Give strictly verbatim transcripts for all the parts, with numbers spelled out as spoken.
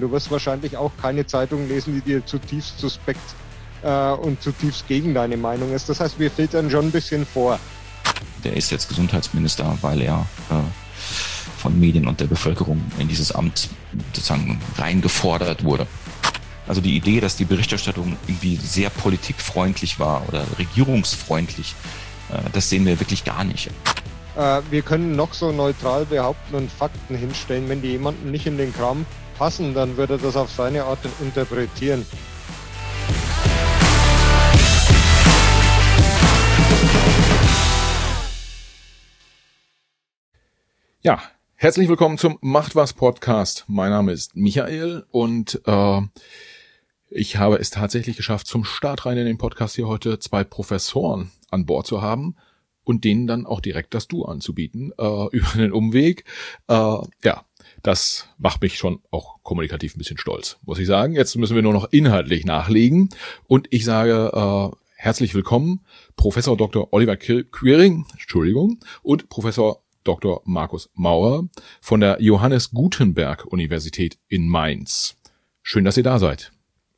Du wirst wahrscheinlich auch keine Zeitung lesen, die dir zutiefst suspekt äh, und zutiefst gegen deine Meinung ist. Das heißt, wir filtern schon ein bisschen vor. Der ist jetzt Gesundheitsminister, weil er äh, von Medien und der Bevölkerung in dieses Amt sozusagen reingefordert wurde. Also die Idee, dass die Berichterstattung irgendwie sehr politikfreundlich war oder regierungsfreundlich, äh, das sehen wir wirklich gar nicht. Äh, wir können noch so neutral behaupten und Fakten hinstellen. Wenn die jemanden nicht in den Kram passen, dann würde er das auf seine Art interpretieren. Ja, herzlich willkommen zum Macht was Podcast. Mein Name ist Michael und äh, ich habe es tatsächlich geschafft, zum Start rein in den Podcast hier heute zwei Professoren an Bord zu haben und denen dann auch direkt das Du anzubieten äh, über den Umweg. Äh, ja, das macht mich schon auch kommunikativ ein bisschen stolz, muss ich sagen. Jetzt müssen wir nur noch inhaltlich nachlegen und ich sage äh, herzlich willkommen Professor Doktor Oliver Quiring, Entschuldigung, und Professor Doktor Markus Maurer von der Johannes Gutenberg Universität in Mainz. Schön, dass ihr da seid.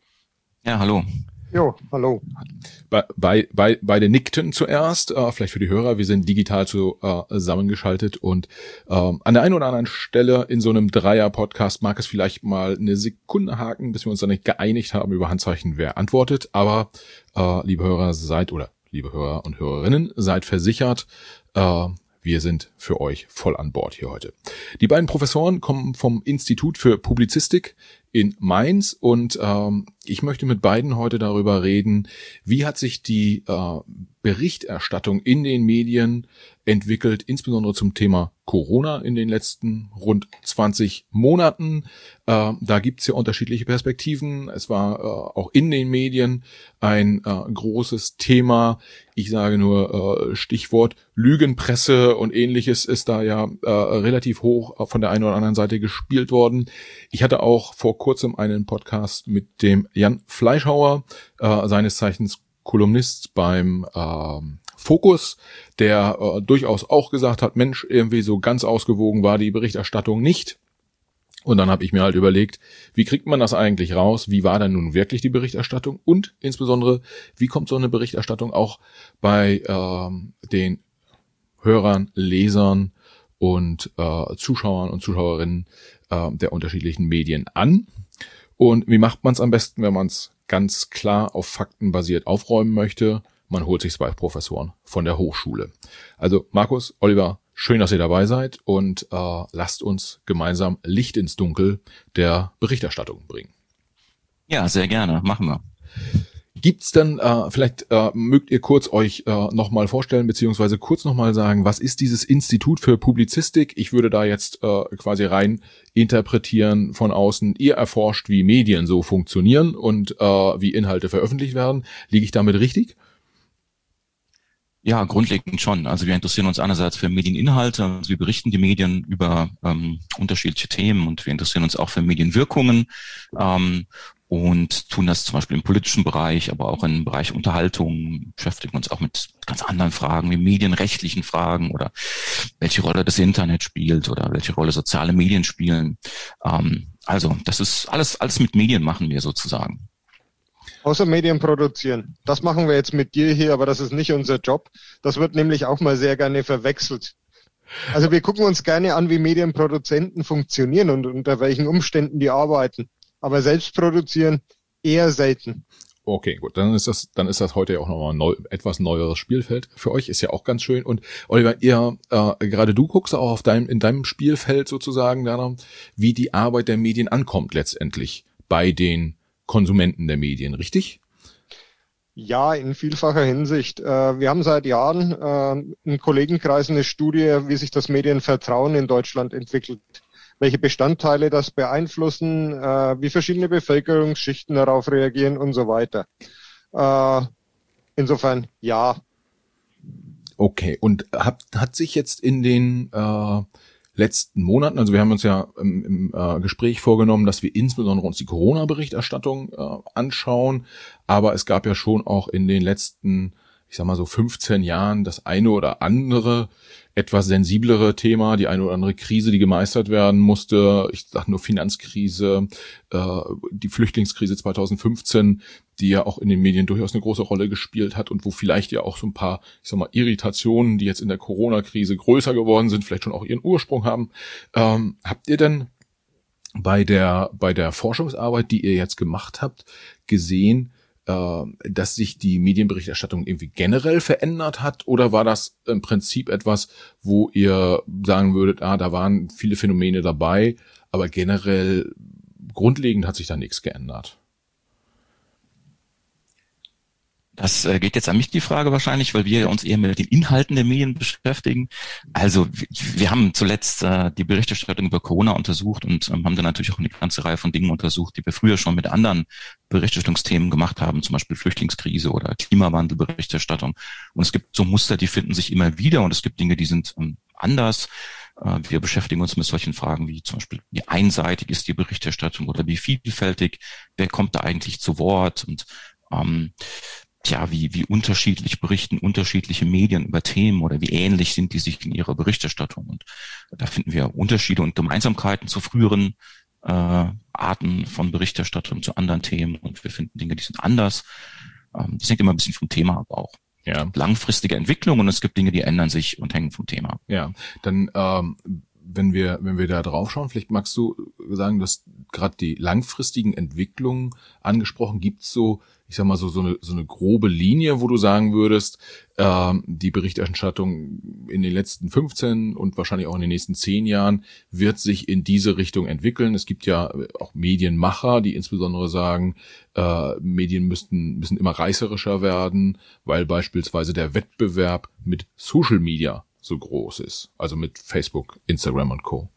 Ja, hallo. Jo, hallo. Bei, bei, bei, beide nickten zuerst, äh, vielleicht für die Hörer, wir sind digital zu, äh, zusammengeschaltet und äh, an der einen oder anderen Stelle in so einem Dreier-Podcast mag es vielleicht mal eine Sekunde haken, bis wir uns dann nicht geeinigt haben über Handzeichen, wer antwortet, aber äh, liebe Hörer seid, oder liebe Hörer und Hörerinnen, seid versichert, äh, wir sind für euch voll an Bord hier heute. Die beiden Professoren kommen vom Institut für Publizistik in Mainz und ähm, ich möchte mit beiden heute darüber reden, wie hat sich die äh, Berichterstattung in den Medien entwickelt, insbesondere zum Thema Corona in den letzten rund zwanzig Monaten. Äh, da gibt's ja unterschiedliche Perspektiven. Es war äh, auch in den Medien ein äh, großes Thema. Ich sage nur äh, Stichwort Lügenpresse und ähnliches ist da ja äh, relativ hoch von der einen oder anderen Seite gespielt worden. Ich hatte auch vor kurzem einen Podcast mit dem Jan Fleischhauer, äh, seines Zeichens Kolumnist beim äh, Fokus, der äh, durchaus auch gesagt hat, Mensch, irgendwie so ganz ausgewogen war die Berichterstattung nicht. Und dann habe ich mir halt überlegt, wie kriegt man das eigentlich raus? Wie war denn nun wirklich die Berichterstattung? Und insbesondere, wie kommt so eine Berichterstattung auch bei äh, den Hörern, Lesern und äh, Zuschauern und Zuschauerinnen äh, der unterschiedlichen Medien an? Und wie macht man es am besten, wenn man es ganz klar auf Fakten basiert aufräumen möchte? Man holt sich zwei Professoren von der Hochschule. Also Markus, Oliver, schön, dass ihr dabei seid und äh, lasst uns gemeinsam Licht ins Dunkel der Berichterstattung bringen. Ja, sehr gerne. Machen wir. Gibt's dann, äh, vielleicht äh, mögt ihr kurz euch äh, nochmal vorstellen, beziehungsweise kurz nochmal sagen, was ist dieses Institut für Publizistik? Ich würde da jetzt äh, quasi rein interpretieren von außen. Ihr erforscht, wie Medien so funktionieren und äh, wie Inhalte veröffentlicht werden. Liege ich damit richtig? Ja, grundlegend schon. Also wir interessieren uns einerseits für Medieninhalte, also wir berichten die Medien über ähm, unterschiedliche Themen und wir interessieren uns auch für Medienwirkungen ähm, und tun das zum Beispiel im politischen Bereich, aber auch im Bereich Unterhaltung, beschäftigen uns auch mit ganz anderen Fragen, wie medienrechtlichen Fragen oder welche Rolle das Internet spielt oder welche Rolle soziale Medien spielen. Ähm, also das ist alles, alles mit Medien machen wir sozusagen. Außer Medien produzieren. Das machen wir jetzt mit dir hier, aber das ist nicht unser Job. Das wird nämlich auch mal sehr gerne verwechselt. Also wir gucken uns gerne an, wie Medienproduzenten funktionieren und unter welchen Umständen die arbeiten. Aber selbst produzieren eher selten. Okay, gut, dann ist das, dann ist das heute ja auch nochmal ein neu, etwas neueres Spielfeld für euch, ist ja auch ganz schön. Und Oliver, ihr, äh, gerade du guckst auch auf deinem, in deinem Spielfeld sozusagen danach, wie die Arbeit der Medien ankommt letztendlich bei den Konsumenten der Medien, richtig? Ja, in vielfacher Hinsicht. Wir haben seit Jahren im Kollegenkreis eine Studie, wie sich das Medienvertrauen in Deutschland entwickelt, welche Bestandteile das beeinflussen, wie verschiedene Bevölkerungsschichten darauf reagieren und so weiter. Insofern, ja. Okay, und hat, hat sich jetzt in den äh, letzten Monaten, also wir haben uns ja im, im äh, Gespräch vorgenommen, dass wir insbesondere uns die Corona-Berichterstattung äh, anschauen, aber es gab ja schon auch in den letzten ich sag mal so fünfzehn Jahren das eine oder andere etwas sensiblere Thema, die eine oder andere Krise, die gemeistert werden musste. Ich sage nur Finanzkrise, äh, die Flüchtlingskrise zweitausendfünfzehn, die ja auch in den Medien durchaus eine große Rolle gespielt hat und wo vielleicht ja auch so ein paar, ich sag mal, Irritationen, die jetzt in der Corona-Krise größer geworden sind, vielleicht schon auch ihren Ursprung haben. Ähm, habt ihr denn bei der bei der Forschungsarbeit, die ihr jetzt gemacht habt, gesehen, dass sich die Medienberichterstattung irgendwie generell verändert hat, oder war das im Prinzip etwas, wo ihr sagen würdet, ah, da waren viele Phänomene dabei, aber generell grundlegend hat sich da nichts geändert? Das äh, geht jetzt an mich die Frage wahrscheinlich, weil wir uns eher mit den Inhalten der Medien beschäftigen. Also wir, wir haben zuletzt äh, die Berichterstattung über Corona untersucht und ähm, haben dann natürlich auch eine ganze Reihe von Dingen untersucht, die wir früher schon mit anderen Berichterstattungsthemen gemacht haben, zum Beispiel Flüchtlingskrise oder Klimawandelberichterstattung. Und es gibt so Muster, die finden sich immer wieder, und es gibt Dinge, die sind ähm, anders. Äh, wir beschäftigen uns mit solchen Fragen wie zum Beispiel, wie einseitig ist die Berichterstattung oder wie vielfältig, wer kommt da eigentlich zu Wort, und ähm, Tja, wie, wie unterschiedlich berichten unterschiedliche Medien über Themen, oder wie ähnlich sind die sich in ihrer Berichterstattung. Und da finden wir Unterschiede und Gemeinsamkeiten zu früheren äh, Arten von Berichterstattung, zu anderen Themen. Und wir finden Dinge, die sind anders. Ähm, das hängt immer ein bisschen vom Thema ab auch. Ja. Langfristige Entwicklung, und es gibt Dinge, die ändern sich und hängen vom Thema ab. Ja, dann ähm, wenn wir wenn wir da drauf schauen, vielleicht magst du sagen, dass gerade die langfristigen Entwicklungen angesprochen, gibt's so, ich sag mal so so eine so eine grobe Linie, wo du sagen würdest, ähm, die Berichterstattung in den letzten fünfzehn und wahrscheinlich auch in den nächsten zehn Jahren wird sich in diese Richtung entwickeln. Es gibt ja auch Medienmacher, die insbesondere sagen, äh, Medien müssten müssen immer reißerischer werden, weil beispielsweise der Wettbewerb mit Social Media so groß ist, also mit Facebook, Instagram und Co.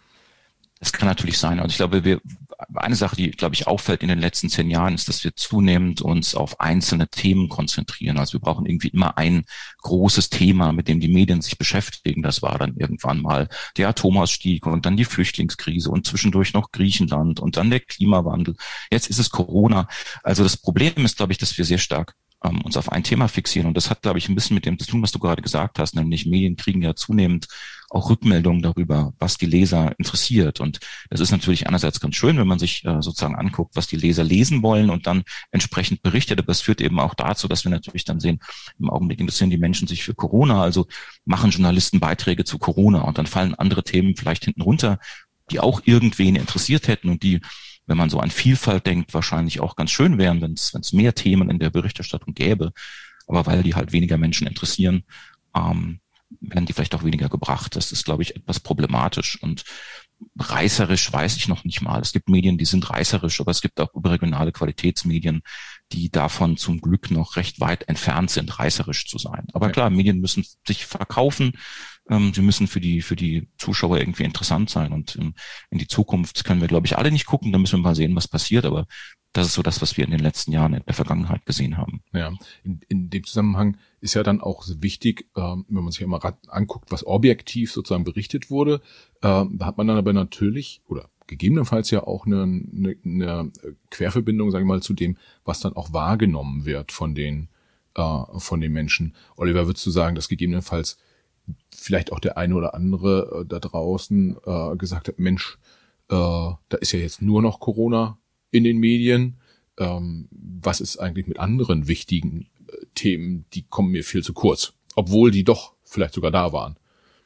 Das kann natürlich sein. Und ich glaube, wir, eine Sache, die, glaube ich, auffällt in den letzten zehn Jahren, ist, dass wir zunehmend uns auf einzelne Themen konzentrieren. Also wir brauchen irgendwie immer ein großes Thema, mit dem die Medien sich beschäftigen. Das war dann irgendwann mal der Atomausstieg und dann die Flüchtlingskrise und zwischendurch noch Griechenland und dann der Klimawandel. Jetzt ist es Corona. Also das Problem ist, glaube ich, dass wir sehr stark ähm, uns auf ein Thema fixieren. Und das hat, glaube ich, ein bisschen mit dem zu tun, was du gerade gesagt hast, nämlich Medien kriegen ja zunehmend auch Rückmeldungen darüber, was die Leser interessiert. Und das ist natürlich einerseits ganz schön, wenn man sich äh, sozusagen anguckt, was die Leser lesen wollen und dann entsprechend berichtet. Aber es führt eben auch dazu, dass wir natürlich dann sehen, im Augenblick interessieren die Menschen sich für Corona, also machen Journalisten Beiträge zu Corona, und dann fallen andere Themen vielleicht hinten runter, die auch irgendwen interessiert hätten und die, wenn man so an Vielfalt denkt, wahrscheinlich auch ganz schön wären, wenn es wenn es mehr Themen in der Berichterstattung gäbe. Aber weil die halt weniger Menschen interessieren, ähm, werden die vielleicht auch weniger gebracht. Das ist, glaube ich, etwas problematisch. Und reißerisch weiß ich noch nicht mal. Es gibt Medien, die sind reißerisch, aber es gibt auch überregionale Qualitätsmedien, die davon zum Glück noch recht weit entfernt sind, reißerisch zu sein. Aber klar, Medien müssen sich verkaufen. Ähm, sie müssen für die für die Zuschauer irgendwie interessant sein. Und ähm, in die Zukunft können wir, glaube ich, alle nicht gucken. Da müssen wir mal sehen, was passiert. Aber das ist so das, was wir in den letzten Jahren in der Vergangenheit gesehen haben. Ja, in, in dem Zusammenhang ist ja dann auch wichtig, ähm, wenn man sich immer anguckt, was objektiv sozusagen berichtet wurde, ähm, da hat man dann aber natürlich oder gegebenenfalls ja auch eine, eine, eine Querverbindung, sage ich mal, zu dem, was dann auch wahrgenommen wird von den äh, von den Menschen. Oliver, würdest du sagen, dass gegebenenfalls vielleicht auch der eine oder andere äh, da draußen äh, gesagt hat, Mensch, äh, da ist ja jetzt nur noch Corona in den Medien. Ähm, was ist eigentlich mit anderen wichtigen äh, Themen, die kommen mir viel zu kurz, obwohl die doch vielleicht sogar da waren?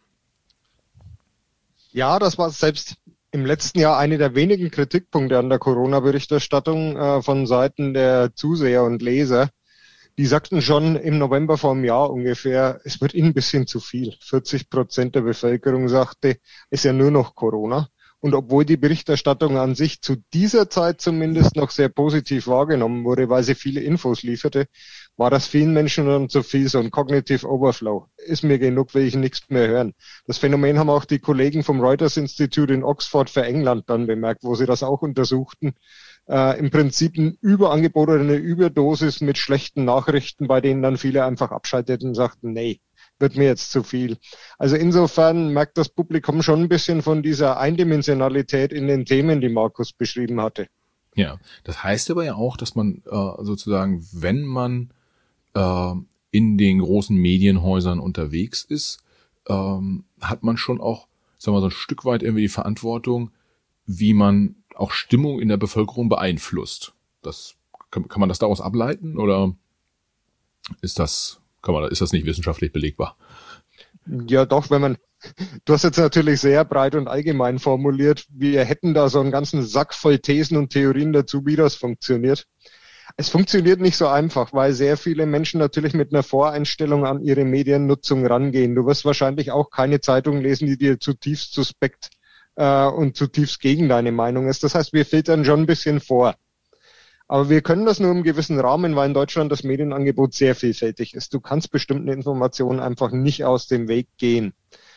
Ja, das war selbst im letzten Jahr eine der wenigen Kritikpunkte an der Corona-Berichterstattung äh, von Seiten der Zuseher und Leser. Die sagten schon im November vor einem Jahr ungefähr, es wird ihnen ein bisschen zu viel. vierzig Prozent der Bevölkerung sagte, es ist ja nur noch Corona. Und obwohl die Berichterstattung an sich zu dieser Zeit zumindest noch sehr positiv wahrgenommen wurde, weil sie viele Infos lieferte, war das vielen Menschen dann zu viel, so ein Cognitive Overflow. Ist mir genug, will ich nichts mehr hören. Das Phänomen haben auch die Kollegen vom Reuters Institute in Oxford für England dann bemerkt, wo sie das auch untersuchten. Äh, im Prinzip ein Überangebot oder eine Überdosis mit schlechten Nachrichten, bei denen dann viele einfach abschalteten und sagten, nee, wird mir jetzt zu viel. Also insofern merkt das Publikum schon ein bisschen von dieser Eindimensionalität in den Themen, die Markus beschrieben hatte. Ja, das heißt aber ja auch, dass man äh, sozusagen, wenn man äh, in den großen Medienhäusern unterwegs ist, ähm, hat man schon auch, sagen wir mal, so ein Stück weit irgendwie die Verantwortung, wie man auch Stimmung in der Bevölkerung beeinflusst. Das kann, kann man das daraus ableiten oder ist das, kann man, ist das nicht wissenschaftlich belegbar? Ja, doch, wenn man, du hast jetzt natürlich sehr breit und allgemein formuliert, wir hätten da so einen ganzen Sack voll Thesen und Theorien dazu, wie das funktioniert. Es funktioniert nicht so einfach, weil sehr viele Menschen natürlich mit einer Voreinstellung an ihre Mediennutzung rangehen. Du wirst wahrscheinlich auch keine Zeitung lesen, die dir zutiefst suspekt äh, und zutiefst gegen deine Meinung ist. Das heißt, wir filtern schon ein bisschen vor. Aber wir können das nur im gewissen Rahmen, weil in Deutschland das Medienangebot sehr vielfältig ist. Du kannst bestimmte Informationen einfach nicht aus dem Weg gehen.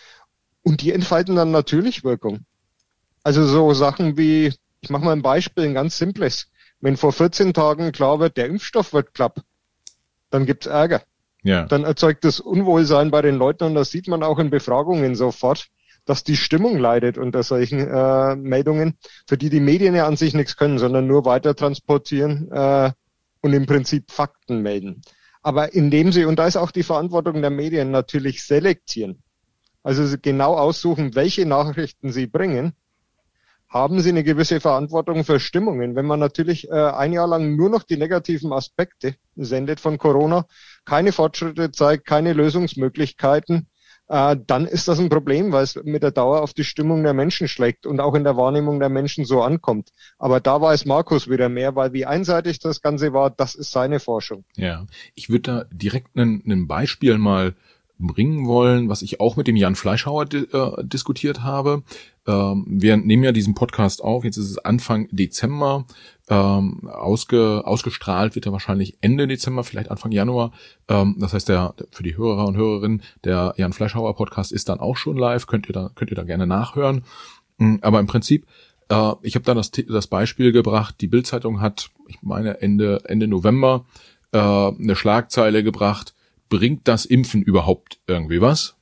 Und die entfalten dann natürlich Wirkung. Also so Sachen wie, ich mache mal ein Beispiel, ein ganz simples. Wenn vor vierzehn Tagen klar wird, der Impfstoff wird knapp, dann gibt's Ärger. Ja. Dann erzeugt das Unwohlsein bei den Leuten und das sieht man auch in Befragungen sofort, dass die Stimmung leidet unter solchen äh, Meldungen, für die die Medien ja an sich nichts können, sondern nur weiter transportieren äh, und im Prinzip Fakten melden. Aber indem sie, und da ist auch die Verantwortung der Medien, natürlich selektieren, also sie genau aussuchen, welche Nachrichten sie bringen, haben sie eine gewisse Verantwortung für Stimmungen. Wenn man natürlich äh, ein Jahr lang nur noch die negativen Aspekte sendet von Corona, keine Fortschritte zeigt, keine Lösungsmöglichkeiten, äh, dann ist das ein Problem, weil es mit der Dauer auf die Stimmung der Menschen schlägt und auch in der Wahrnehmung der Menschen so ankommt. Aber da weiß Markus wieder mehr, weil wie einseitig das Ganze war, das ist seine Forschung. Ja, ich würde da direkt ein Beispiel mal bringen wollen, was ich auch mit dem Jan Fleischhauer di- äh, diskutiert habe. Ähm, wir nehmen ja diesen Podcast auf, jetzt ist es Anfang Dezember, ähm, ausge, ausgestrahlt wird er wahrscheinlich Ende Dezember, vielleicht Anfang Januar. Ähm, das heißt, der für die Hörer und Hörerinnen, der Jan Fleischhauer Podcast ist dann auch schon live, könnt ihr da könnt ihr da gerne nachhören. Aber im Prinzip, äh, ich habe da das, das Beispiel gebracht, die Bild-Zeitung hat, ich meine Ende Ende November, äh, eine Schlagzeile gebracht, bringt das Impfen überhaupt irgendwie was?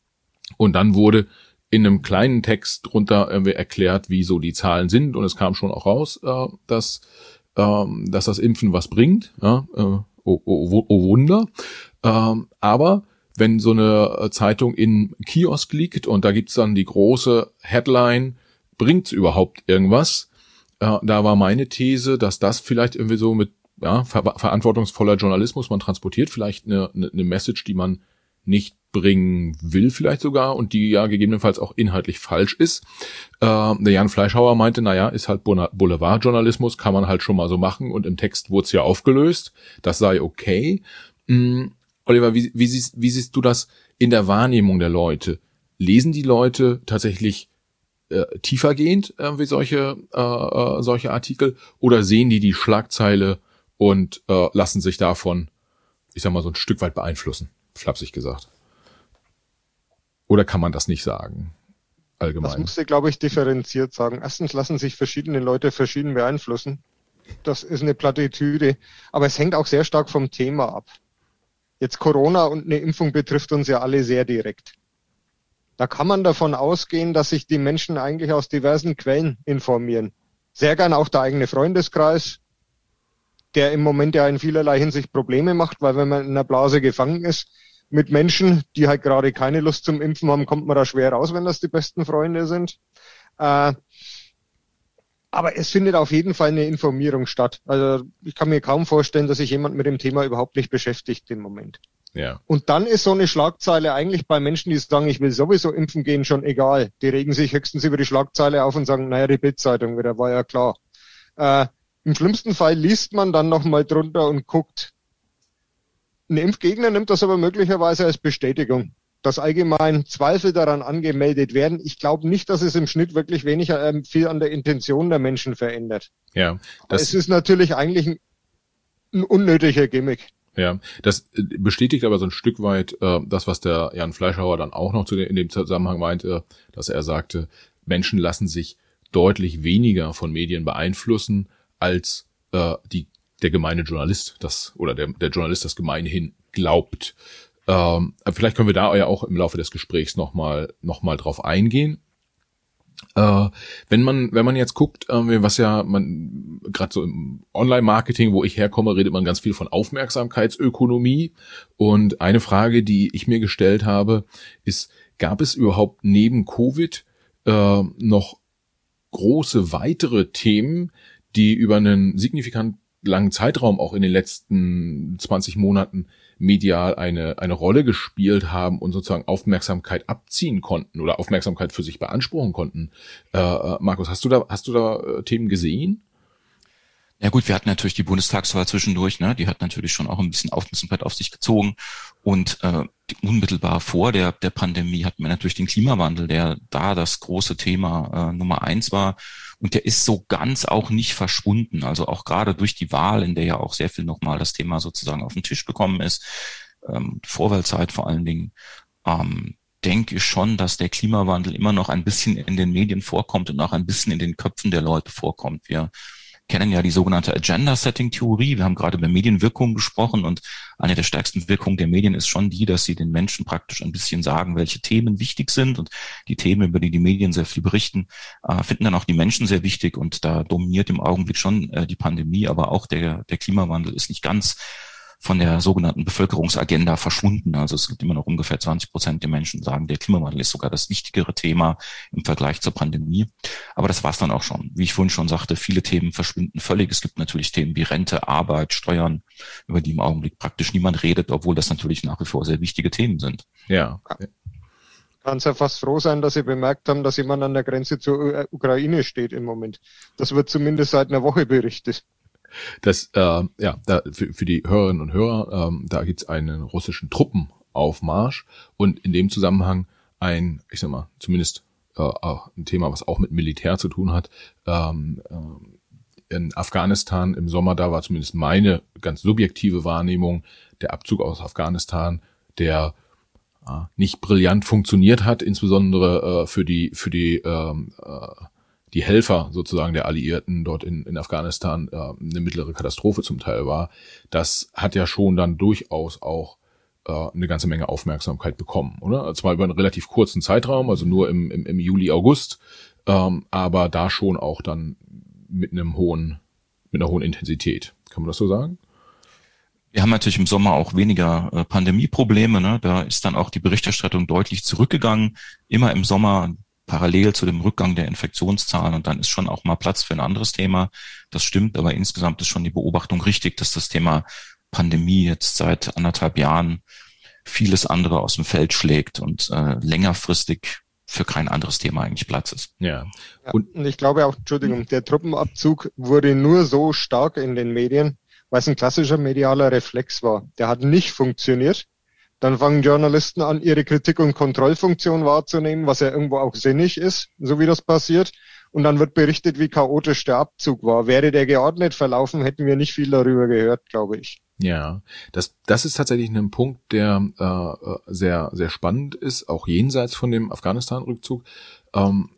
Und dann wurde in einem kleinen Text drunter irgendwie erklärt, wie so die Zahlen sind. Und es kam schon auch raus, äh, dass, äh, dass das Impfen was bringt. Ja, äh, oh, oh, oh Wunder. Ähm, aber wenn so eine Zeitung in Kiosk liegt und da gibt's dann die große Headline, bringt's überhaupt irgendwas? Äh, da war meine These, dass das vielleicht irgendwie so mit ja, ver- verantwortungsvoller Journalismus, man transportiert vielleicht eine, eine, eine Message, die man nicht bringen will vielleicht sogar und die ja gegebenenfalls auch inhaltlich falsch ist. Äh, der Jan Fleischhauer meinte, naja, ist halt Boulevardjournalismus, kann man halt schon mal so machen und im Text wurde es ja aufgelöst, das sei okay. Mhm. Oliver, wie, wie, siehst, wie siehst du das in der Wahrnehmung der Leute? Lesen die Leute tatsächlich äh, tiefergehend äh, wie solche, äh, äh, solche Artikel oder sehen die die Schlagzeile und äh, lassen sich davon, ich sag mal, so ein Stück weit beeinflussen, flapsig gesagt? Oder kann man das nicht sagen, allgemein? Das musst du, glaube ich, differenziert sagen. Erstens lassen sich verschiedene Leute verschieden beeinflussen. Das ist eine Plattitüde. Aber es hängt auch sehr stark vom Thema ab. Jetzt Corona und eine Impfung betrifft uns ja alle sehr direkt. Da kann man davon ausgehen, dass sich die Menschen eigentlich aus diversen Quellen informieren. Sehr gern auch der eigene Freundeskreis, der im Moment ja in vielerlei Hinsicht Probleme macht, weil wenn man in einer Blase gefangen ist mit Menschen, die halt gerade keine Lust zum Impfen haben, kommt man da schwer raus, wenn das die besten Freunde sind. Äh, aber es findet auf jeden Fall eine Informierung statt. Also ich kann mir kaum vorstellen, dass sich jemand mit dem Thema überhaupt nicht beschäftigt im Moment. Ja. Und dann ist so eine Schlagzeile eigentlich bei Menschen, die sagen, ich will sowieso impfen gehen, schon egal. Die regen sich höchstens über die Schlagzeile auf und sagen, naja, die Bild-Zeitung wieder, war ja klar. Äh, Im schlimmsten Fall liest man dann nochmal drunter und guckt. Ein Impfgegner nimmt das aber möglicherweise als Bestätigung, dass allgemein Zweifel daran angemeldet werden. Ich glaube nicht, dass es im Schnitt wirklich weniger äh, viel an der Intention der Menschen verändert. Ja. Das, es ist natürlich eigentlich ein, ein unnötiger Gimmick. Ja, das bestätigt aber so ein Stück weit äh, das, was der Jan Fleischhauer dann auch noch zu den, in dem Zusammenhang meinte, dass er sagte, Menschen lassen sich deutlich weniger von Medien beeinflussen, als äh, die der gemeine Journalist das oder der der Journalist das gemeinhin glaubt. Ähm, vielleicht können wir da ja auch im Laufe des Gesprächs nochmal noch mal drauf eingehen. Äh, wenn man wenn man jetzt guckt, äh, was ja man gerade so im Online-Marketing, wo ich herkomme, redet man ganz viel von Aufmerksamkeitsökonomie. Und eine Frage, die ich mir gestellt habe, ist: Gab es überhaupt neben Covid äh, noch große weitere Themen, die über einen signifikant langen Zeitraum auch in den letzten zwanzig Monaten medial eine eine Rolle gespielt haben und sozusagen Aufmerksamkeit abziehen konnten oder Aufmerksamkeit für sich beanspruchen konnten? Äh, Markus, hast du da hast du da äh, Themen gesehen? Ja gut, wir hatten natürlich die Bundestagswahl zwischendurch, ne? Die hat natürlich schon auch ein bisschen Aufmerksamkeit auf sich gezogen. Und äh, unmittelbar vor der der Pandemie hatten wir natürlich den Klimawandel, der da das große Thema äh, Nummer eins war. Und der ist so ganz auch nicht verschwunden. Also auch gerade durch die Wahl, in der ja auch sehr viel nochmal das Thema sozusagen auf den Tisch gekommen ist, ähm, Vorwahlzeit vor allen Dingen, ähm, denke ich schon, dass der Klimawandel immer noch ein bisschen in den Medien vorkommt und auch ein bisschen in den Köpfen der Leute vorkommt. Wir kennen ja die sogenannte Agenda-Setting-Theorie. Wir haben gerade über Medienwirkung gesprochen und eine der stärksten Wirkungen der Medien ist schon die, dass sie den Menschen praktisch ein bisschen sagen, welche Themen wichtig sind, und die Themen, über die die Medien sehr viel berichten, äh, finden dann auch die Menschen sehr wichtig, und da dominiert im Augenblick schon äh, die Pandemie, aber auch der, der Klimawandel ist nicht ganz von der sogenannten Bevölkerungsagenda verschwunden. Also es gibt immer noch ungefähr zwanzig Prozent der Menschen, sagen, der Klimawandel ist sogar das wichtigere Thema im Vergleich zur Pandemie. Aber das war's dann auch schon. Wie ich vorhin schon sagte, viele Themen verschwinden völlig. Es gibt natürlich Themen wie Rente, Arbeit, Steuern, über die im Augenblick praktisch niemand redet, obwohl das natürlich nach wie vor sehr wichtige Themen sind. Ja. Kannst ja fast froh sein, dass Sie bemerkt haben, dass jemand an der Grenze zur Ukraine steht im Moment. Das wird zumindest seit einer Woche berichtet. Das, äh, ja, da, für, für die Hörerinnen und Hörer, ähm, da gibt's einen russischen Truppenaufmarsch und in dem Zusammenhang ein, ich sag mal, zumindest äh, auch ein Thema, was auch mit Militär zu tun hat. Ähm, äh, in Afghanistan im Sommer, da war zumindest meine ganz subjektive Wahrnehmung, der Abzug aus Afghanistan, der äh, nicht brillant funktioniert hat, insbesondere äh, für die für die ähm, äh, die Helfer sozusagen der Alliierten dort in, in Afghanistan äh, eine mittlere Katastrophe zum Teil war. Das hat ja schon dann durchaus auch äh, eine ganze Menge Aufmerksamkeit bekommen, oder? Zwar über einen relativ kurzen Zeitraum, also nur im, im, im Juli, August, ähm, aber da schon auch dann mit einem hohen, mit einer hohen Intensität. Kann man das so sagen? Wir haben natürlich im Sommer auch weniger äh, Pandemieprobleme, ne? Da ist dann auch die Berichterstattung deutlich zurückgegangen. Immer im Sommer parallel zu dem Rückgang der Infektionszahlen, und dann ist schon auch mal Platz für ein anderes Thema. Das stimmt, aber insgesamt ist schon die Beobachtung richtig, dass das Thema Pandemie jetzt seit anderthalb Jahren vieles andere aus dem Feld schlägt und äh, längerfristig für kein anderes Thema eigentlich Platz ist. Ja. Und, ja, und ich glaube auch, Entschuldigung, der Truppenabzug wurde nur so stark in den Medien, weil es ein klassischer medialer Reflex war. Der hat nicht funktioniert. Dann fangen Journalisten an, ihre Kritik- und Kontrollfunktion wahrzunehmen, was ja irgendwo auch sinnig ist, so wie das passiert. Und dann wird berichtet, wie chaotisch der Abzug war. Wäre der geordnet verlaufen, hätten wir nicht viel darüber gehört, glaube ich. Ja, das das ist tatsächlich ein Punkt, der äh, sehr sehr spannend ist, auch jenseits von dem Afghanistan-Rückzug. Ähm,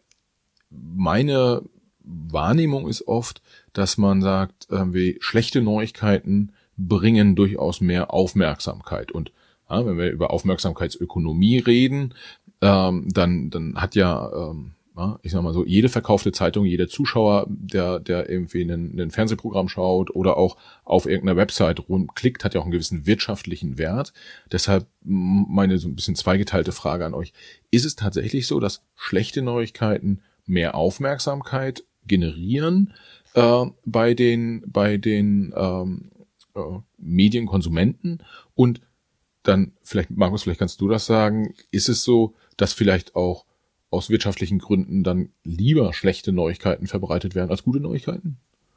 meine Wahrnehmung ist oft, dass man sagt, äh, wie schlechte Neuigkeiten bringen durchaus mehr Aufmerksamkeit. Und ja, wenn wir über Aufmerksamkeitsökonomie reden, ähm, dann dann hat ja, ähm, ja, ich sag mal so, jede verkaufte Zeitung, jeder Zuschauer, der der irgendwie ein, ein Fernsehprogramm schaut oder auch auf irgendeiner Website rumklickt, hat ja auch einen gewissen wirtschaftlichen Wert. Deshalb meine so ein bisschen zweigeteilte Frage an euch: Ist es tatsächlich so, dass schlechte Neuigkeiten mehr Aufmerksamkeit generieren äh, bei den bei den ähm, äh, Medienkonsumenten? Und dann vielleicht, Markus, vielleicht kannst du das sagen, ist es so, dass vielleicht auch aus wirtschaftlichen Gründen dann lieber schlechte Neuigkeiten verbreitet werden als gute Neuigkeiten?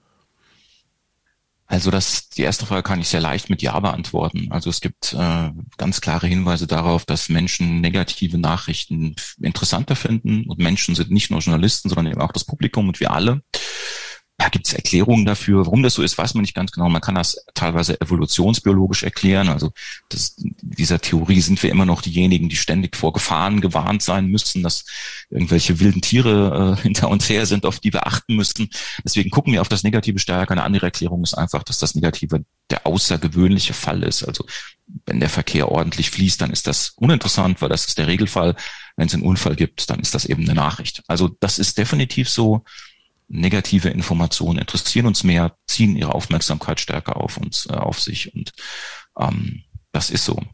Also das, die erste Frage kann ich sehr leicht mit Ja beantworten. Also es gibt äh, ganz klare Hinweise darauf, dass Menschen negative Nachrichten interessanter finden, und Menschen sind nicht nur Journalisten, sondern eben auch das Publikum und wir alle. Da gibt es Erklärungen dafür. Warum das so ist, weiß man nicht ganz genau. Man kann das teilweise evolutionsbiologisch erklären. Also das, dieser Theorie sind wir immer noch diejenigen, die ständig vor Gefahren gewarnt sein müssen, dass irgendwelche wilden Tiere äh, hinter uns her sind, auf die wir achten müssen. Deswegen gucken wir auf das Negative stärker. Eine andere Erklärung ist einfach, dass das Negative der außergewöhnliche Fall ist. Also wenn der Verkehr ordentlich fließt, dann ist das uninteressant, weil das ist der Regelfall. Wenn es einen Unfall gibt, dann ist das eben eine Nachricht. Also das ist definitiv so. Negative Informationen interessieren uns mehr, ziehen ihre Aufmerksamkeit stärker auf uns, äh, auf sich, und ähm, das ist so.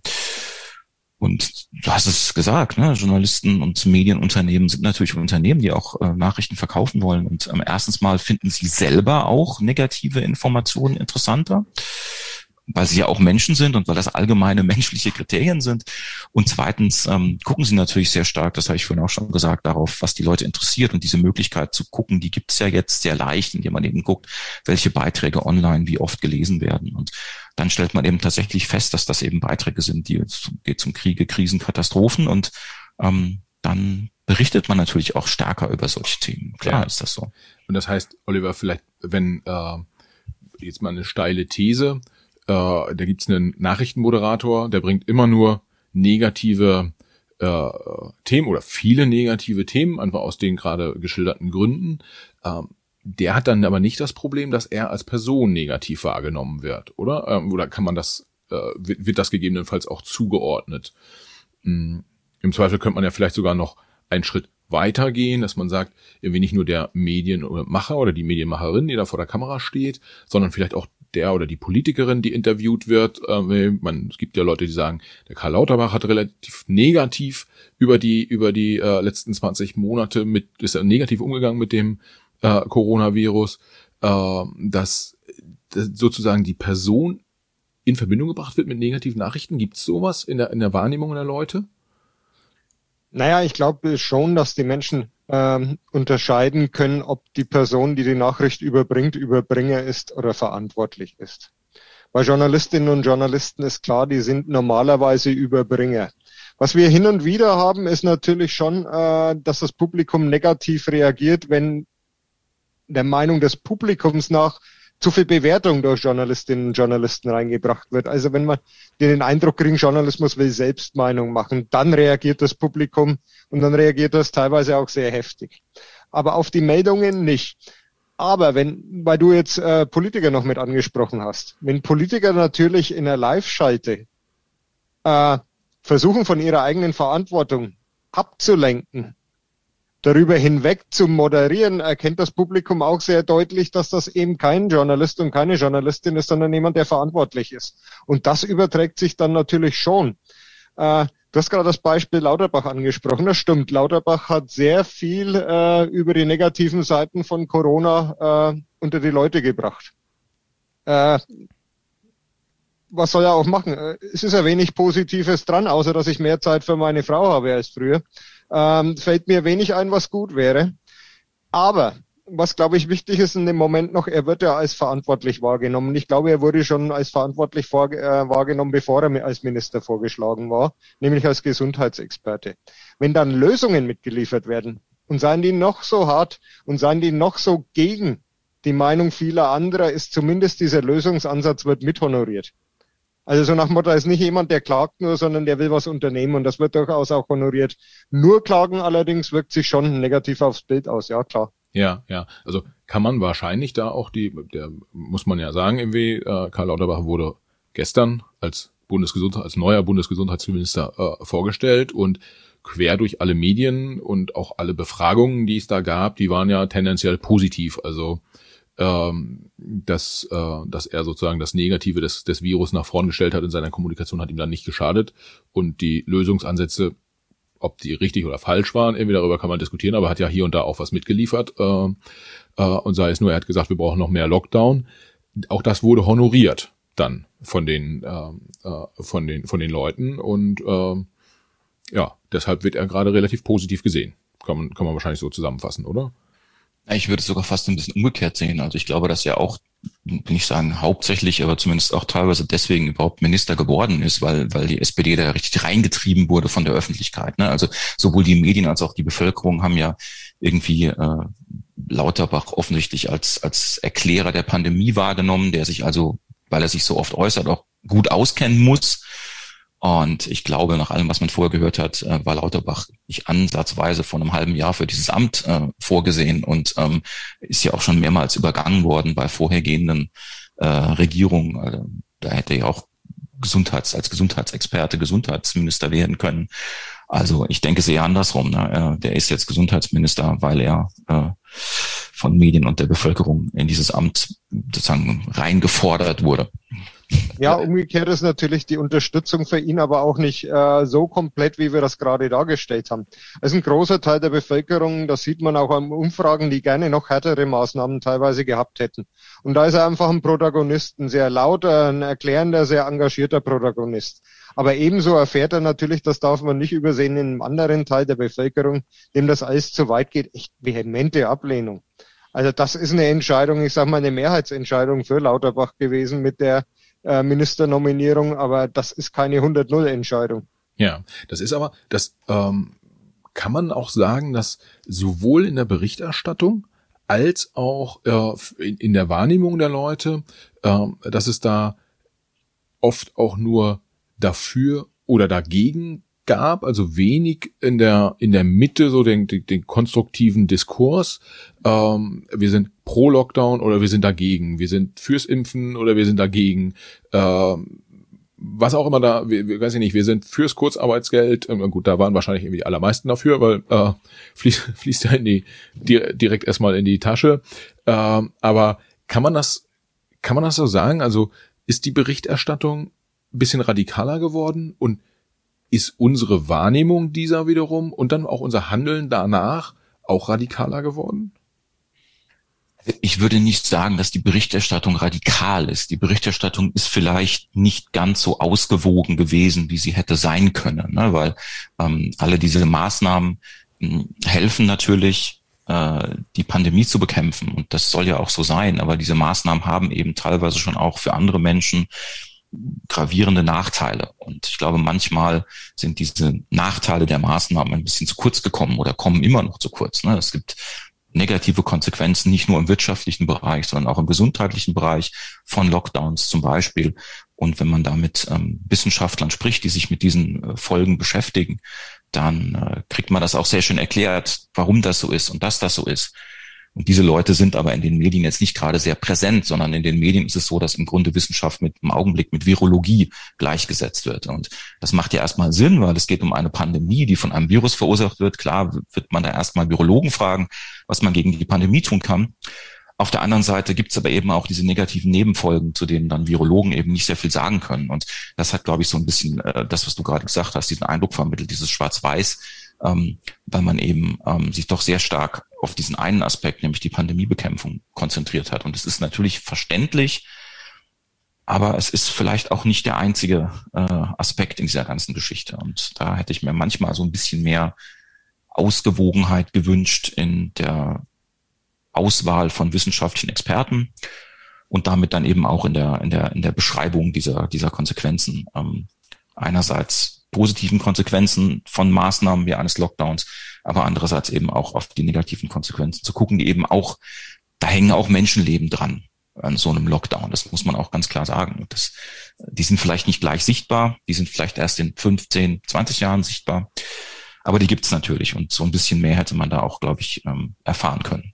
Und du hast es gesagt, ne? Journalisten und Medienunternehmen sind natürlich Unternehmen, die auch äh, Nachrichten verkaufen wollen. Und ähm, erstens mal finden sie selber auch negative Informationen interessanter, weil sie ja auch Menschen sind und weil das allgemeine menschliche Kriterien sind. Und zweitens ähm, gucken sie natürlich sehr stark, das habe ich vorhin auch schon gesagt, darauf, was die Leute interessiert. Und diese Möglichkeit zu gucken, die gibt es ja jetzt sehr leicht, indem man eben guckt, welche Beiträge online wie oft gelesen werden. Und dann stellt man eben tatsächlich fest, dass das eben Beiträge sind, die geht zum Kriege, Krisen, Katastrophen. Und ähm, dann berichtet man natürlich auch stärker über solche Themen. Klar, ja. Ist das so. Und das heißt, Oliver, vielleicht, wenn äh, jetzt mal eine steile These, Uh, da gibt's einen Nachrichtenmoderator, der bringt immer nur negative uh, Themen oder viele negative Themen, einfach aus den gerade geschilderten Gründen. Uh, der hat dann aber nicht das Problem, dass er als Person negativ wahrgenommen wird, oder? Uh, oder kann man das, uh, wird, wird das gegebenenfalls auch zugeordnet? Um, Im Zweifel könnte man ja vielleicht sogar noch einen Schritt weitergehen, dass man sagt, irgendwie nicht nur der Medienmacher oder die Medienmacherin, die da vor der Kamera steht, sondern vielleicht auch der oder die Politikerin, die interviewt wird. Äh, man, es gibt ja Leute, die sagen, der Karl Lauterbach hat relativ negativ über die über die äh, letzten zwanzig Monate mit ist er negativ umgegangen mit dem äh, Coronavirus, äh, dass, dass sozusagen die Person in Verbindung gebracht wird mit negativen Nachrichten. Gibt es sowas in der in der Wahrnehmung der Leute? Naja, ich glaube schon, dass die Menschen ähm, unterscheiden können, ob die Person, die die Nachricht überbringt, Überbringer ist oder verantwortlich ist. Bei Journalistinnen und Journalisten ist klar, die sind normalerweise Überbringer. Was wir hin und wieder haben, ist natürlich schon, äh, dass das Publikum negativ reagiert, wenn der Meinung des Publikums nach zu viel Bewertung durch Journalistinnen und Journalisten reingebracht wird. Also wenn man den Eindruck kriegt, Journalismus will Selbstmeinung machen, dann reagiert das Publikum und dann reagiert das teilweise auch sehr heftig. Aber auf die Meldungen nicht. Aber wenn, weil du jetzt äh, Politiker noch mit angesprochen hast, wenn Politiker natürlich in einer Live-Schalte äh, versuchen, von ihrer eigenen Verantwortung abzulenken, darüber hinweg zu moderieren, erkennt das Publikum auch sehr deutlich, dass das eben kein Journalist und keine Journalistin ist, sondern jemand, der verantwortlich ist. Und das überträgt sich dann natürlich schon. Äh, du hast gerade das Beispiel Lauterbach angesprochen. Das stimmt. Lauterbach hat sehr viel äh, über die negativen Seiten von Corona äh, unter die Leute gebracht. Äh, was soll er auch machen? Es ist ja wenig Positives dran, außer dass ich mehr Zeit für meine Frau habe als früher. Ähm, fällt mir wenig ein, was gut wäre. Aber was, glaube ich, wichtig ist in dem Moment noch, er wird ja als verantwortlich wahrgenommen. Ich glaube, er wurde schon als verantwortlich vor, äh, wahrgenommen, bevor er als Minister vorgeschlagen war, nämlich als Gesundheitsexperte. Wenn dann Lösungen mitgeliefert werden und seien die noch so hart und seien die noch so gegen die Meinung vieler anderer, ist zumindest dieser Lösungsansatz wird mithonoriert. Also so nach dem Motto, ist nicht jemand, der klagt nur, sondern der will was unternehmen und das wird durchaus auch honoriert. Nur Klagen allerdings wirkt sich schon negativ aufs Bild aus, ja klar. Ja, ja, also kann man wahrscheinlich da auch die, der muss man ja sagen, irgendwie, äh, Karl Lauterbach wurde gestern als Bundesgesundheit, als neuer Bundesgesundheitsminister äh, vorgestellt und quer durch alle Medien und auch alle Befragungen, die es da gab, die waren ja tendenziell positiv, also ähm, dass, äh, dass er sozusagen das Negative des, des Virus nach vorn gestellt hat in seiner Kommunikation, hat ihm dann nicht geschadet und die Lösungsansätze, ob die richtig oder falsch waren, irgendwie darüber kann man diskutieren, aber hat ja hier und da auch was mitgeliefert äh, äh, und sei es nur, er hat gesagt, wir brauchen noch mehr Lockdown. Auch das wurde honoriert dann von den äh, äh, von den von den Leuten und äh, ja, deshalb wird er gerade relativ positiv gesehen. Kann man kann man wahrscheinlich so zusammenfassen, oder? Ich würde es sogar fast ein bisschen umgekehrt sehen. Also ich glaube, dass er auch, will nicht sagen hauptsächlich, aber zumindest auch teilweise deswegen überhaupt Minister geworden ist, weil weil die S P D da richtig reingetrieben wurde von der Öffentlichkeit. Ne? Also sowohl die Medien als auch die Bevölkerung haben ja irgendwie äh, Lauterbach offensichtlich als als Erklärer der Pandemie wahrgenommen, der sich also, weil er sich so oft äußert, auch gut auskennen muss. Und ich glaube, nach allem, was man vorher gehört hat, äh, war Lauterbach nicht ansatzweise vor einem halben Jahr für dieses Amt äh, vorgesehen und ähm, ist ja auch schon mehrmals übergangen worden bei vorhergehenden äh, Regierungen. Also, da hätte er auch Gesundheits, als Gesundheitsexperte Gesundheitsminister werden können. Also ich denke es eher andersrum. Ne? Der ist jetzt Gesundheitsminister, weil er äh, von Medien und der Bevölkerung in dieses Amt sozusagen reingefordert wurde. Ja, umgekehrt ist natürlich die Unterstützung für ihn aber auch nicht äh, so komplett, wie wir das gerade dargestellt haben. Es ist ein großer Teil der Bevölkerung, das sieht man auch an Umfragen, die gerne noch härtere Maßnahmen teilweise gehabt hätten. Und da ist er einfach ein Protagonist, ein sehr lauter, ein erklärender, sehr engagierter Protagonist. Aber ebenso erfährt er natürlich, das darf man nicht übersehen, in einem anderen Teil der Bevölkerung, dem das alles zu weit geht, echt vehemente Ablehnung. Also das ist eine Entscheidung, ich sage mal eine Mehrheitsentscheidung für Lauterbach gewesen mit der äh, Ministernominierung, aber das ist keine hundert null Entscheidung. Ja, das ist aber, das ähm, kann man auch sagen, dass sowohl in der Berichterstattung als auch äh, in, in der Wahrnehmung der Leute, äh, dass es da oft auch nur dafür oder dagegen gab, also wenig in der in der Mitte so den, den, den konstruktiven Diskurs. Ähm, wir sind pro Lockdown oder wir sind dagegen. Wir sind fürs Impfen oder wir sind dagegen. Ähm, was auch immer da, wir, wir weiß ich nicht, wir sind fürs Kurzarbeitsgeld. Ähm, gut, da waren wahrscheinlich irgendwie die allermeisten dafür, weil äh, fließt, fließt ja in die direkt erstmal in die Tasche. Ähm, aber kann man das kann man das so sagen? Also ist die Berichterstattung ein bisschen radikaler geworden und ist unsere Wahrnehmung dieser wiederum und dann auch unser Handeln danach auch radikaler geworden? Ich würde nicht sagen, dass die Berichterstattung radikal ist. Die Berichterstattung ist vielleicht nicht ganz so ausgewogen gewesen, wie sie hätte sein können, ne? Weil ähm, alle diese Maßnahmen mh, helfen natürlich, äh, die Pandemie zu bekämpfen. Und das soll ja auch so sein. Aber diese Maßnahmen haben eben teilweise schon auch für andere Menschen gravierende Nachteile. Und ich glaube, manchmal sind diese Nachteile der Maßnahmen ein bisschen zu kurz gekommen oder kommen immer noch zu kurz. Ne? Es gibt negative Konsequenzen nicht nur im wirtschaftlichen Bereich, sondern auch im gesundheitlichen Bereich von Lockdowns zum Beispiel. Und wenn man da mit ähm, Wissenschaftlern spricht, die sich mit diesen äh, Folgen beschäftigen, dann äh, kriegt man das auch sehr schön erklärt, warum das so ist und dass das so ist. Und diese Leute sind aber in den Medien jetzt nicht gerade sehr präsent, sondern in den Medien ist es so, dass im Grunde Wissenschaft mit im Augenblick mit Virologie gleichgesetzt wird. Und das macht ja erstmal Sinn, weil es geht um eine Pandemie, die von einem Virus verursacht wird. Klar wird man da erstmal Virologen fragen, was man gegen die Pandemie tun kann. Auf der anderen Seite gibt es aber eben auch diese negativen Nebenfolgen, zu denen dann Virologen eben nicht sehr viel sagen können. Und das hat, glaube ich, so ein bisschen äh, das, was du gerade gesagt hast, diesen Eindruck vermittelt, dieses Schwarz-Weiß, ähm, weil man eben ähm, sich doch sehr stark auf diesen einen Aspekt, nämlich die Pandemiebekämpfung, konzentriert hat. Und es ist natürlich verständlich, aber es ist vielleicht auch nicht der einzige äh, Aspekt in dieser ganzen Geschichte. Und da hätte ich mir manchmal so ein bisschen mehr Ausgewogenheit gewünscht in der Auswahl von wissenschaftlichen Experten und damit dann eben auch in der in der in der Beschreibung dieser dieser Konsequenzen. Ähm, einerseits positiven Konsequenzen von Maßnahmen wie eines Lockdowns, aber andererseits eben auch auf die negativen Konsequenzen zu gucken, die eben auch, da hängen auch Menschenleben dran an so einem Lockdown. Das muss man auch ganz klar sagen. Das, die sind vielleicht nicht gleich sichtbar, die sind vielleicht erst in fünfzehn, zwanzig Jahren sichtbar, aber die gibt's natürlich und so ein bisschen mehr hätte man da auch, glaube ich, erfahren können.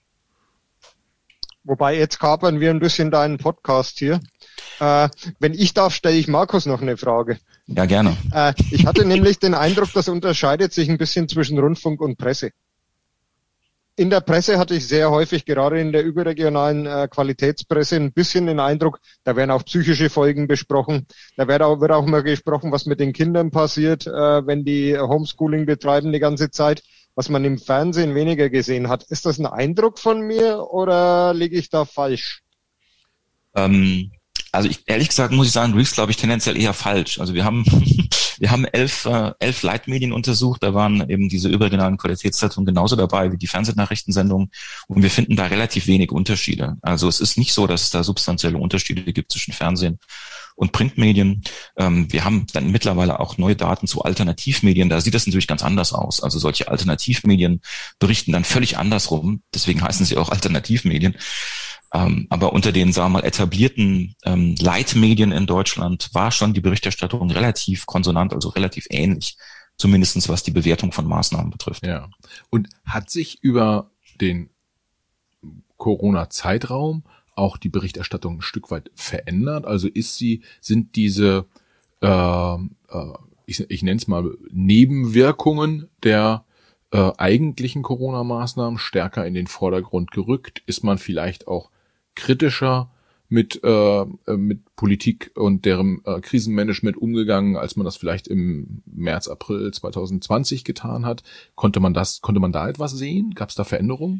Wobei, jetzt kapern wir ein bisschen deinen Podcast hier. Äh, wenn ich darf, stelle ich Markus noch eine Frage. Ja, gerne. Äh, ich hatte nämlich den Eindruck, das unterscheidet sich ein bisschen zwischen Rundfunk und Presse. In der Presse hatte ich sehr häufig, gerade in der überregionalen äh, Qualitätspresse, ein bisschen den Eindruck, da werden auch psychische Folgen besprochen. Da wird auch, wird auch mal gesprochen, was mit den Kindern passiert, äh, wenn die Homeschooling betreiben die ganze Zeit. Was man im Fernsehen weniger gesehen hat. Ist das ein Eindruck von mir oder liege ich da falsch? Ähm, also ich, ehrlich gesagt muss ich sagen, du liegst, glaube ich, tendenziell eher falsch. Also wir haben wir haben elf, äh, elf Leitmedien untersucht. Da waren eben diese überregionalen Qualitätszeitungen genauso dabei wie die Fernsehnachrichtensendungen. Und wir finden da relativ wenig Unterschiede. Also es ist nicht so, dass es da substanzielle Unterschiede gibt zwischen Fernsehen und Printmedien. Ähm, wir haben dann mittlerweile auch neue Daten zu Alternativmedien. Da sieht das natürlich ganz anders aus. Also solche Alternativmedien berichten dann völlig andersrum. Deswegen heißen sie auch Alternativmedien. Ähm, aber unter den, sagen wir mal, etablierten ähm, Leitmedien in Deutschland war schon die Berichterstattung relativ konsonant, also relativ ähnlich, zumindestens was die Bewertung von Maßnahmen betrifft. Ja. Und hat sich über den Corona-Zeitraum auch die Berichterstattung ein Stück weit verändert? Also ist sie, sind diese, äh, äh, ich, ich nenne es mal Nebenwirkungen der äh, eigentlichen Corona-Maßnahmen stärker in den Vordergrund gerückt? Ist man vielleicht auch kritischer mit äh, mit Politik und deren äh, Krisenmanagement umgegangen, als man das vielleicht im März, April zwanzig zwanzig getan hat? Konnte man das, konnte man da etwas sehen? Gab es da Veränderungen?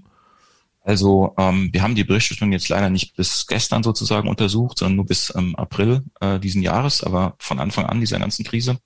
Also ähm, wir haben die Berichterstattung jetzt leider nicht bis gestern sozusagen untersucht, sondern nur bis ähm, April äh, diesen Jahres, aber von Anfang an dieser ganzen Krise.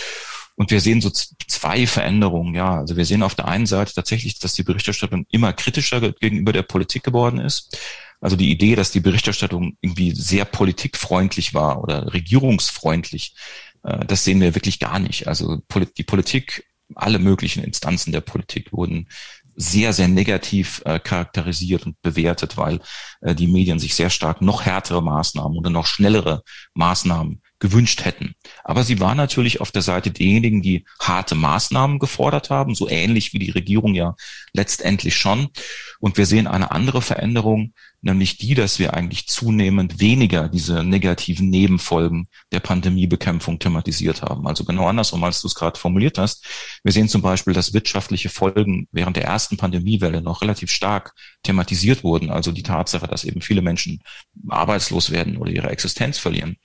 Und wir sehen so z- zwei Veränderungen. Ja, also wir sehen auf der einen Seite tatsächlich, dass die Berichterstattung immer kritischer ge- gegenüber der Politik geworden ist. Also die Idee, dass die Berichterstattung irgendwie sehr politikfreundlich war oder regierungsfreundlich, äh, das sehen wir wirklich gar nicht. Also Poli- die Politik, alle möglichen Instanzen der Politik wurden sehr, sehr negativ äh, charakterisiert und bewertet, weil äh, die Medien sich sehr stark noch härtere Maßnahmen oder noch schnellere Maßnahmen gewünscht hätten. Aber sie waren natürlich auf der Seite derjenigen, die harte Maßnahmen gefordert haben, so ähnlich wie die Regierung ja letztendlich schon. Und wir sehen eine andere Veränderung, nämlich die, dass wir eigentlich zunehmend weniger diese negativen Nebenfolgen der Pandemiebekämpfung thematisiert haben. Also genau andersrum, als du es gerade formuliert hast. Wir sehen zum Beispiel, dass wirtschaftliche Folgen während der ersten Pandemiewelle noch relativ stark thematisiert wurden. Also die Tatsache, dass eben viele Menschen arbeitslos werden oder ihre Existenz verlieren.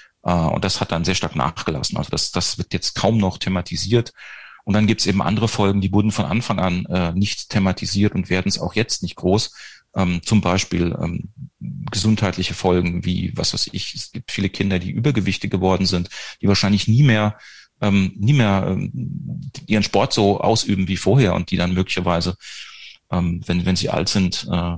Und das hat dann sehr stark nachgelassen. Also das, das wird jetzt kaum noch thematisiert. Und dann gibt es eben andere Folgen, die wurden von Anfang an äh, nicht thematisiert und werden es auch jetzt nicht groß. Ähm, zum Beispiel ähm, gesundheitliche Folgen wie, was weiß ich, es gibt viele Kinder, die übergewichtig geworden sind, die wahrscheinlich nie mehr ähm, nie mehr ähm, ihren Sport so ausüben wie vorher und die dann möglicherweise, ähm, wenn wenn sie alt sind, äh,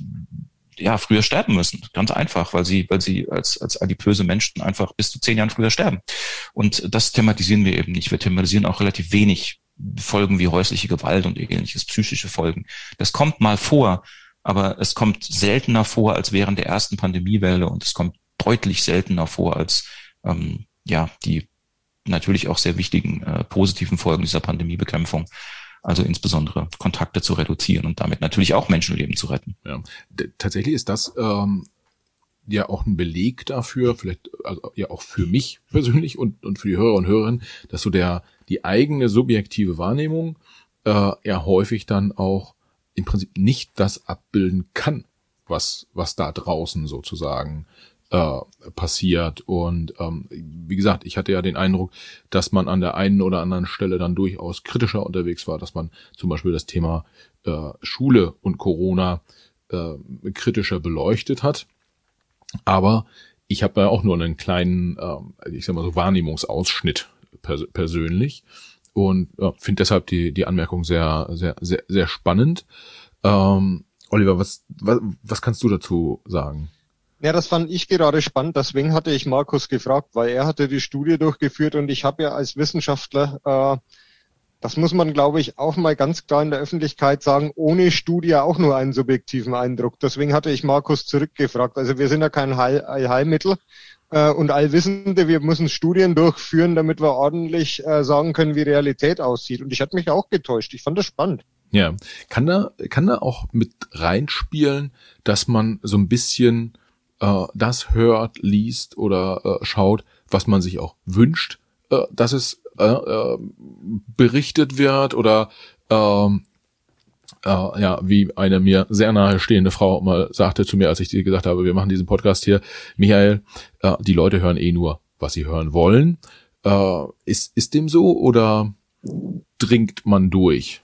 ja, früher sterben müssen. Ganz einfach, weil sie, weil sie als, als adipöse Menschen einfach bis zu zehn Jahren früher sterben. Und das thematisieren wir eben nicht. Wir thematisieren auch relativ wenig Folgen wie häusliche Gewalt und ähnliches, psychische Folgen. Das kommt mal vor, aber es kommt seltener vor als während der ersten Pandemiewelle und es kommt deutlich seltener vor als, ähm, ja, die natürlich auch sehr wichtigen äh, positiven Folgen dieser Pandemiebekämpfung. Also insbesondere Kontakte zu reduzieren und damit natürlich auch Menschenleben zu retten. Ja, d- tatsächlich ist das ähm, ja auch ein Beleg dafür, vielleicht also ja auch für mich persönlich und und für die Hörer und Hörerinnen, dass so der die eigene subjektive Wahrnehmung äh, ja häufig dann auch im Prinzip nicht das abbilden kann, was was da draußen sozusagen äh, passiert. Und ähm, wie gesagt, ich hatte ja den Eindruck, dass man an der einen oder anderen Stelle dann durchaus kritischer unterwegs war, dass man zum Beispiel das Thema äh, Schule und Corona äh, kritischer beleuchtet hat. Aber ich habe ja auch nur einen kleinen, äh, ich sag mal so Wahrnehmungsausschnitt pers- persönlich und ja, finde deshalb die die Anmerkung sehr sehr sehr sehr spannend. Ähm, Oliver, was was was kannst du dazu sagen? Ja, das fand ich gerade spannend, deswegen hatte ich Markus gefragt, weil er hatte die Studie durchgeführt und ich habe ja als Wissenschaftler, äh, das muss man glaube ich auch mal ganz klar in der Öffentlichkeit sagen, ohne Studie auch nur einen subjektiven Eindruck. Deswegen hatte ich Markus zurückgefragt. Also wir sind ja kein Heil- Allheilmittel äh, und Allwissende, wir müssen Studien durchführen, damit wir ordentlich äh, sagen können, wie Realität aussieht. Und ich hatte mich auch getäuscht, ich fand das spannend. Ja, kann da kann da auch mit reinspielen, dass man so ein bisschen äh, das hört, liest oder äh, schaut, was man sich auch wünscht, äh, dass es äh, äh, berichtet wird oder ähm, äh, ja, wie eine mir sehr nahe stehende Frau mal sagte zu mir, als ich dir gesagt habe, wir machen diesen Podcast hier, Michael, äh, die Leute hören eh nur, was sie hören wollen. Äh, ist ist dem so oder dringt man durch?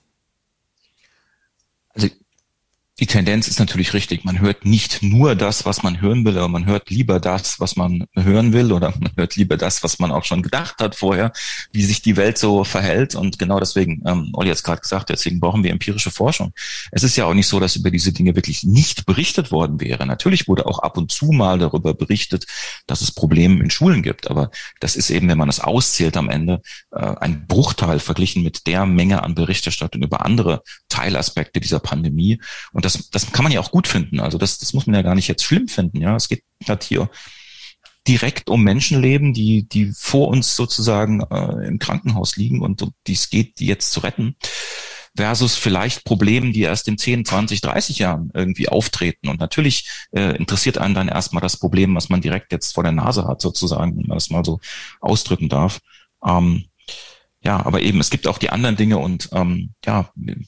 Also die Tendenz ist natürlich richtig. Man hört nicht nur das, was man hören will, aber man hört lieber das, was man hören will, oder man hört lieber das, was man auch schon gedacht hat vorher, wie sich die Welt so verhält. Und genau deswegen, ähm, Olli hat es gerade gesagt, deswegen brauchen wir empirische Forschung. Es ist ja auch nicht so, dass über diese Dinge wirklich nicht berichtet worden wäre. Natürlich wurde auch ab und zu mal darüber berichtet, dass es Probleme in Schulen gibt. Aber das ist eben, wenn man es auszählt am Ende, äh, ein Bruchteil verglichen mit der Menge an Berichterstattung über andere Teilaspekte dieser Pandemie. Und das das, das kann man ja auch gut finden. Also das, das muss man ja gar nicht jetzt schlimm finden. Ja, es geht halt hier direkt um Menschenleben, die, die vor uns sozusagen äh, im Krankenhaus liegen und um die es geht, die jetzt zu retten, versus vielleicht Problemen, die erst in zehn, zwanzig, dreißig Jahren irgendwie auftreten. Und natürlich äh, interessiert einen dann erstmal das Problem, was man direkt jetzt vor der Nase hat, sozusagen, wenn man das mal so ausdrücken darf. Ähm, ja, aber eben, es gibt auch die anderen Dinge und ähm, ja,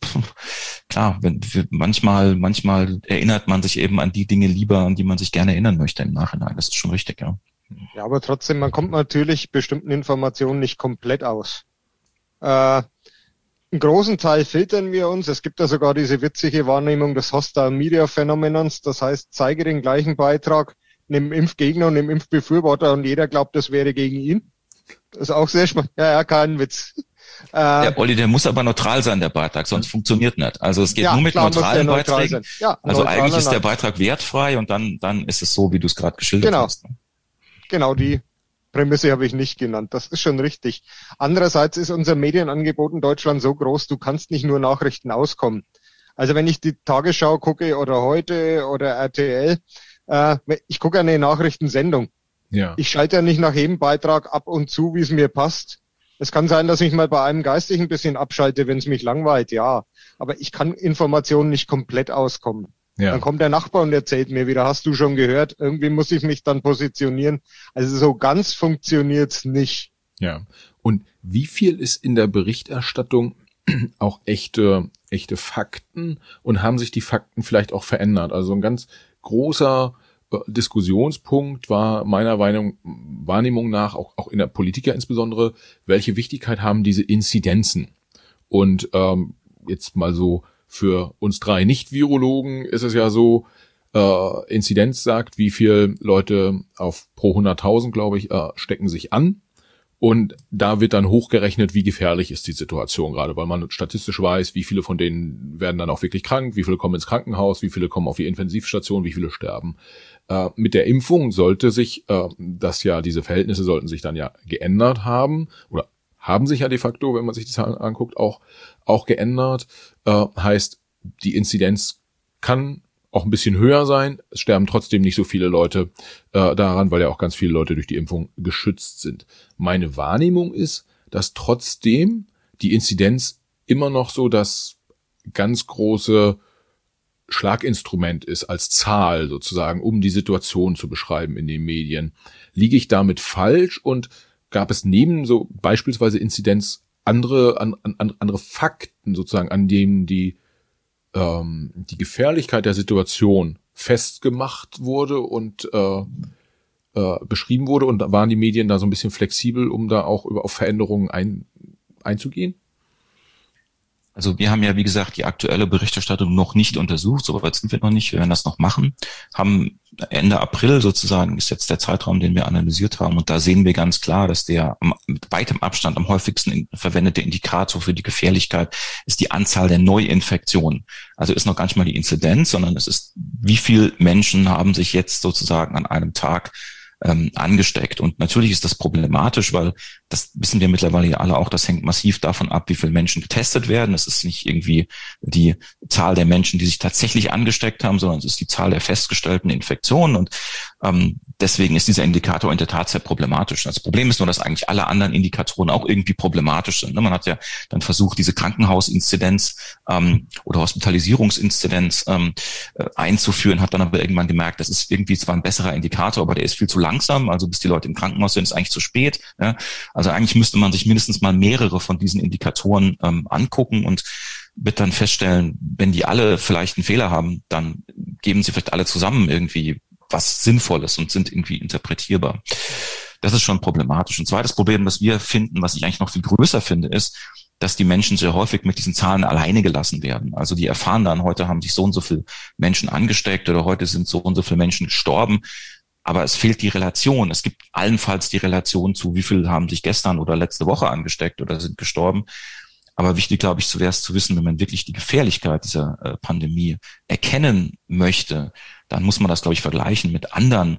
klar, wenn, manchmal, manchmal erinnert man sich eben an die Dinge lieber, an die man sich gerne erinnern möchte im Nachhinein. Das ist schon richtig, ja. Ja, aber trotzdem, man kommt natürlich bestimmten Informationen nicht komplett aus. Äh, einen großen Teil filtern wir uns. Es gibt ja sogar diese witzige Wahrnehmung des Hostile Media Phänomenons. Das heißt, zeige den gleichen Beitrag einem Impfgegner und einem Impfbefürworter und jeder glaubt, das wäre gegen ihn. Das ist auch sehr spannend. Ja, ja, kein Witz. Äh, der Olli, der muss aber neutral sein, der Beitrag, sonst funktioniert nicht. Also es geht ja, nur mit klar, neutralen Beiträgen. Ja, also eigentlich ist der Beitrag wertfrei und dann dann ist es so, wie du es gerade geschildert genau. hast. Genau, die Prämisse habe ich nicht genannt. Das ist schon richtig. Andererseits ist unser Medienangebot in Deutschland so groß, du kannst nicht nur Nachrichten auskommen. Also wenn ich die Tagesschau gucke oder heute oder R T L, äh, ich gucke eine Nachrichtensendung. Ja. Ich schalte ja nicht nach jedem Beitrag ab und zu, wie es mir passt. Es kann sein, dass ich mal bei einem geistig ein bisschen abschalte, wenn es mich langweilt, ja. Aber ich kann Informationen nicht komplett auskommen. Ja. Dann kommt der Nachbar und erzählt mir wieder, hast du schon gehört? Irgendwie muss ich mich dann positionieren. Also so ganz funktioniert's nicht. Ja. Und wie viel ist in der Berichterstattung auch echte, echte Fakten und haben sich die Fakten vielleicht auch verändert? Also ein ganz großer Diskussionspunkt war meiner Wahrnehmung nach, auch, auch in der Politik ja insbesondere, welche Wichtigkeit haben diese Inzidenzen? Und ähm, jetzt mal so für uns drei Nicht-Virologen ist es ja so, äh, Inzidenz sagt, wie viele Leute auf pro hunderttausend, glaube ich, äh, stecken sich an. Und da wird dann hochgerechnet, wie gefährlich ist die Situation gerade, weil man statistisch weiß, wie viele von denen werden dann auch wirklich krank, wie viele kommen ins Krankenhaus, wie viele kommen auf die Intensivstation, wie viele sterben. Äh, mit der Impfung sollte sich äh, das ja, diese Verhältnisse sollten sich dann ja geändert haben oder haben sich ja de facto, wenn man sich die Zahlen anguckt, auch auch geändert. Äh, heißt, die Inzidenz kann auch ein bisschen höher sein. Es sterben trotzdem nicht so viele Leute äh, daran, weil ja auch ganz viele Leute durch die Impfung geschützt sind. Meine Wahrnehmung ist, dass trotzdem die Inzidenz immer noch so das ganz große Schlaginstrument ist, als Zahl sozusagen, um die Situation zu beschreiben in den Medien. Liege ich damit falsch und gab es neben so beispielsweise Inzidenz andere, an, an, andere Fakten sozusagen, an denen die die Gefährlichkeit der Situation festgemacht wurde und äh, äh, beschrieben wurde und waren die Medien da so ein bisschen flexibel, um da auch über auf Veränderungen ein, einzugehen? Also wir haben ja, wie gesagt, die aktuelle Berichterstattung noch nicht untersucht, so weit sind wir noch nicht, wir werden das noch machen, haben Ende April sozusagen, ist jetzt der Zeitraum, den wir analysiert haben und da sehen wir ganz klar, dass der mit weitem Abstand am häufigsten verwendete Indikator für die Gefährlichkeit ist die Anzahl der Neuinfektionen. Also ist noch gar nicht mal die Inzidenz, sondern es ist, wie viele Menschen haben sich jetzt sozusagen an einem Tag ähm, angesteckt. Und natürlich ist das problematisch, weil das wissen wir mittlerweile ja alle auch, das hängt massiv davon ab, wie viele Menschen getestet werden. Es ist nicht irgendwie die Zahl der Menschen, die sich tatsächlich angesteckt haben, sondern es ist die Zahl der festgestellten Infektionen. Und ähm, deswegen ist dieser Indikator in der Tat sehr problematisch. Das Problem ist nur, dass eigentlich alle anderen Indikatoren auch irgendwie problematisch sind. Man hat ja dann versucht, diese Krankenhausinzidenz ähm, oder Hospitalisierungsinzidenz ähm, einzuführen, hat dann aber irgendwann gemerkt, das ist irgendwie zwar ein besserer Indikator, aber der ist viel zu langsam. Also bis die Leute im Krankenhaus sind, ist eigentlich zu spät. Ja? Also eigentlich müsste man sich mindestens mal mehrere von diesen Indikatoren ähm, angucken und wird dann feststellen, wenn die alle vielleicht einen Fehler haben, dann geben sie vielleicht alle zusammen irgendwie was Sinnvolles und sind irgendwie interpretierbar. Das ist schon problematisch. Ein zweites Problem, das wir finden, was ich eigentlich noch viel größer finde, ist, dass die Menschen sehr häufig mit diesen Zahlen alleine gelassen werden. Also die erfahren dann, heute haben sich so und so viele Menschen angesteckt oder heute sind so und so viele Menschen gestorben. Aber es fehlt die Relation. Es gibt allenfalls die Relation zu, wie viele haben sich gestern oder letzte Woche angesteckt oder sind gestorben. Aber wichtig, glaube ich, wäre es zu wissen, wenn man wirklich die Gefährlichkeit dieser äh, Pandemie erkennen möchte, dann muss man das, glaube ich, vergleichen mit anderen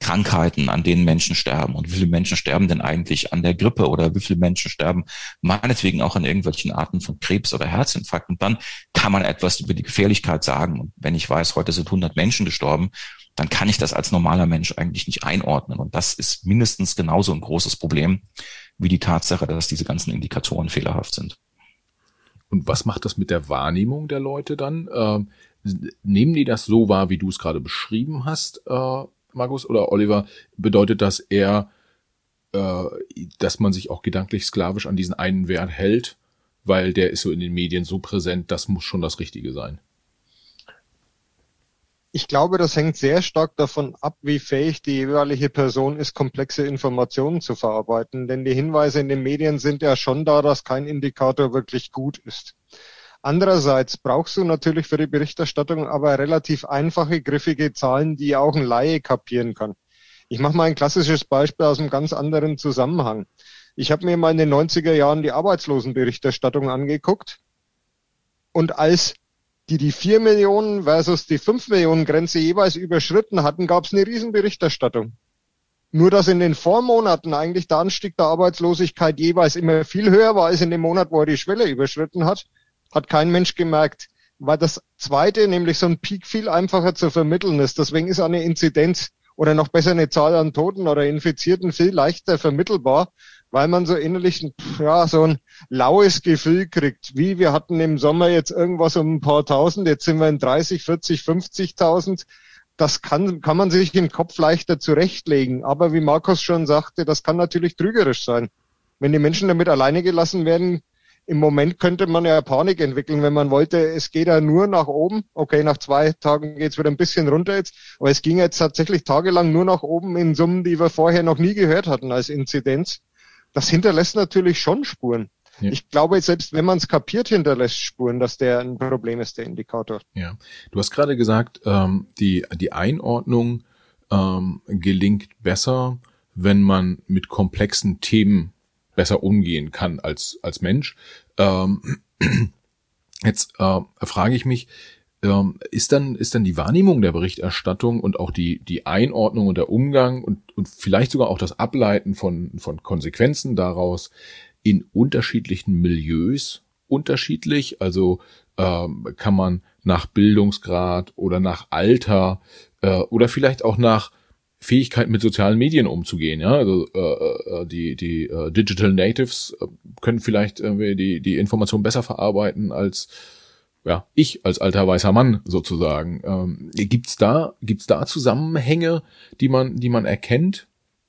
Krankheiten, an denen Menschen sterben und wie viele Menschen sterben denn eigentlich an der Grippe oder wie viele Menschen sterben meinetwegen auch an irgendwelchen Arten von Krebs oder Herzinfarkt. Und dann kann man etwas über die Gefährlichkeit sagen. Und wenn ich weiß, heute sind hundert Menschen gestorben, dann kann ich das als normaler Mensch eigentlich nicht einordnen. Und das ist mindestens genauso ein großes Problem wie die Tatsache, dass diese ganzen Indikatoren fehlerhaft sind. Und was macht das mit der Wahrnehmung der Leute dann? Ähm, nehmen die das so wahr, wie du es gerade beschrieben hast, äh, Markus oder Oliver? Bedeutet das eher, äh, dass man sich auch gedanklich sklavisch an diesen einen Wert hält, weil der ist so in den Medien so präsent, das muss schon das Richtige sein? Ich glaube, das hängt sehr stark davon ab, wie fähig die jeweilige Person ist, komplexe Informationen zu verarbeiten. Denn die Hinweise in den Medien sind ja schon da, dass kein Indikator wirklich gut ist. Andererseits brauchst du natürlich für die Berichterstattung aber relativ einfache, griffige Zahlen, die auch ein Laie kapieren kann. Ich mache mal ein klassisches Beispiel aus einem ganz anderen Zusammenhang. Ich habe mir mal in den neunziger Jahren die Arbeitslosenberichterstattung angeguckt und als die die vier Millionen versus die fünf Millionen Grenze jeweils überschritten hatten, gab es eine Riesenberichterstattung. Nur dass in den Vormonaten eigentlich der Anstieg der Arbeitslosigkeit jeweils immer viel höher war als in dem Monat, wo er die Schwelle überschritten hat, hat kein Mensch gemerkt. Weil das Zweite, nämlich so ein Peak, viel einfacher zu vermitteln ist. Deswegen ist eine Inzidenz oder noch besser eine Zahl an Toten oder Infizierten viel leichter vermittelbar, weil man so innerlich ja so ein laues Gefühl kriegt. Wie, wir hatten im Sommer jetzt irgendwas um ein paar Tausend, jetzt sind wir in dreißig, vierzig, fünfzigtausend. Das kann, kann man sich im Kopf leichter zurechtlegen. Aber wie Markus schon sagte, das kann natürlich trügerisch sein. Wenn die Menschen damit alleine gelassen werden, im Moment könnte man ja Panik entwickeln, wenn man wollte, es geht ja nur nach oben. Okay, nach zwei Tagen geht's wieder ein bisschen runter jetzt. Aber es ging jetzt tatsächlich tagelang nur nach oben in Summen, die wir vorher noch nie gehört hatten als Inzidenz. Das hinterlässt natürlich schon Spuren. Ja. Ich glaube, selbst wenn man es kapiert, hinterlässt Spuren, dass der ein Problem ist, der Indikator. Ja, du hast gerade gesagt, ähm, die die Einordnung ähm, gelingt besser, wenn man mit komplexen Themen besser umgehen kann als als Mensch. Ähm, jetzt äh, frage ich mich, ähm, ist dann ist dann die Wahrnehmung der Berichterstattung und auch die die Einordnung und der Umgang und und vielleicht sogar auch das Ableiten von von Konsequenzen daraus in unterschiedlichen Milieus unterschiedlich? Also ähm, kann man nach Bildungsgrad oder nach Alter äh, oder vielleicht auch nach Fähigkeit mit sozialen Medien umzugehen, ja, also äh, die die äh, Digital Natives äh, können vielleicht äh, die die Information besser verarbeiten als ja ich als alter weißer Mann sozusagen. Ähm, gibt's da gibt's da Zusammenhänge, die man die man erkennt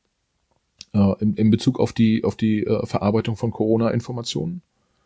äh, in, in Bezug auf die auf die äh, Verarbeitung von Corona-Informationen?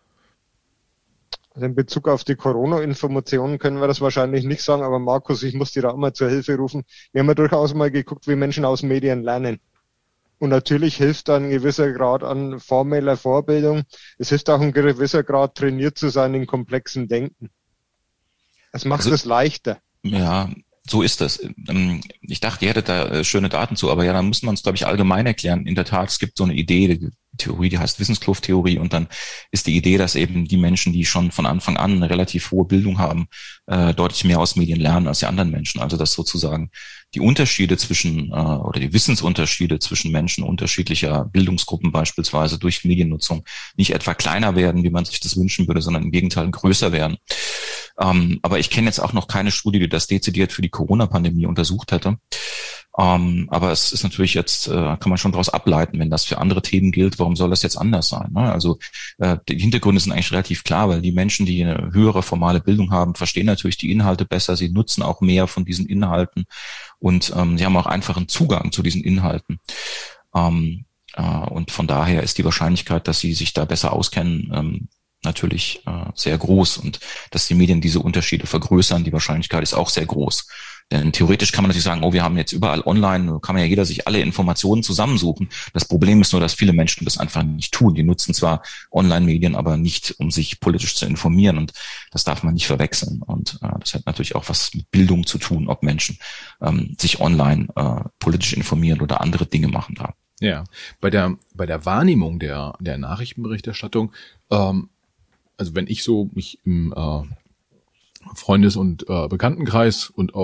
Also in Bezug auf die Corona-Informationen können wir das wahrscheinlich nicht sagen, aber Markus, ich muss dir da auch mal zur Hilfe rufen. Wir haben ja durchaus mal geguckt, wie Menschen aus Medien lernen. Und natürlich hilft da ein gewisser Grad an formeller Vorbildung. Es hilft auch ein gewisser Grad, trainiert zu sein in komplexem Denken. Es macht also, es leichter. Ja, so ist es. Ich dachte, ihr hättet da schöne Daten zu, aber ja, dann müssen wir uns, glaube ich, allgemein erklären. In der Tat, es gibt so eine Idee, die Theorie, die heißt Wissenskluft-Theorie, und dann ist die Idee, dass eben die Menschen, die schon von Anfang an eine relativ hohe Bildung haben, äh, deutlich mehr aus Medien lernen als die anderen Menschen. Also dass sozusagen die Unterschiede zwischen äh, oder die Wissensunterschiede zwischen Menschen unterschiedlicher Bildungsgruppen beispielsweise durch Mediennutzung nicht etwa kleiner werden, wie man sich das wünschen würde, sondern im Gegenteil größer werden. Ähm, aber ich kenne jetzt auch noch keine Studie, die das dezidiert für die Corona-Pandemie untersucht hätte. Um, aber es ist natürlich jetzt, äh, kann man schon daraus ableiten, wenn das für andere Themen gilt, warum soll das jetzt anders sein? Ne? Also äh, die Hintergründe sind eigentlich relativ klar, weil die Menschen, die eine höhere formale Bildung haben, verstehen natürlich die Inhalte besser, sie nutzen auch mehr von diesen Inhalten und ähm, sie haben auch einfachen Zugang zu diesen Inhalten. Ähm, äh, und von daher ist die Wahrscheinlichkeit, dass sie sich da besser auskennen, ähm, natürlich äh, sehr groß, und dass die Medien diese Unterschiede vergrößern, die Wahrscheinlichkeit ist auch sehr groß. Denn theoretisch kann man natürlich sagen, oh, wir haben jetzt überall online, kann man ja jeder sich alle Informationen zusammensuchen. Das Problem ist nur, dass viele Menschen das einfach nicht tun. Die nutzen zwar Online-Medien, aber nicht, um sich politisch zu informieren, und das darf man nicht verwechseln. Und äh, das hat natürlich auch was mit Bildung zu tun, ob Menschen ähm, sich online äh, politisch informieren oder andere Dinge machen da. Ja, bei der bei der Wahrnehmung der der Nachrichtenberichterstattung, ähm, also wenn ich so mich im äh, Freundes- und äh, Bekanntenkreis und auch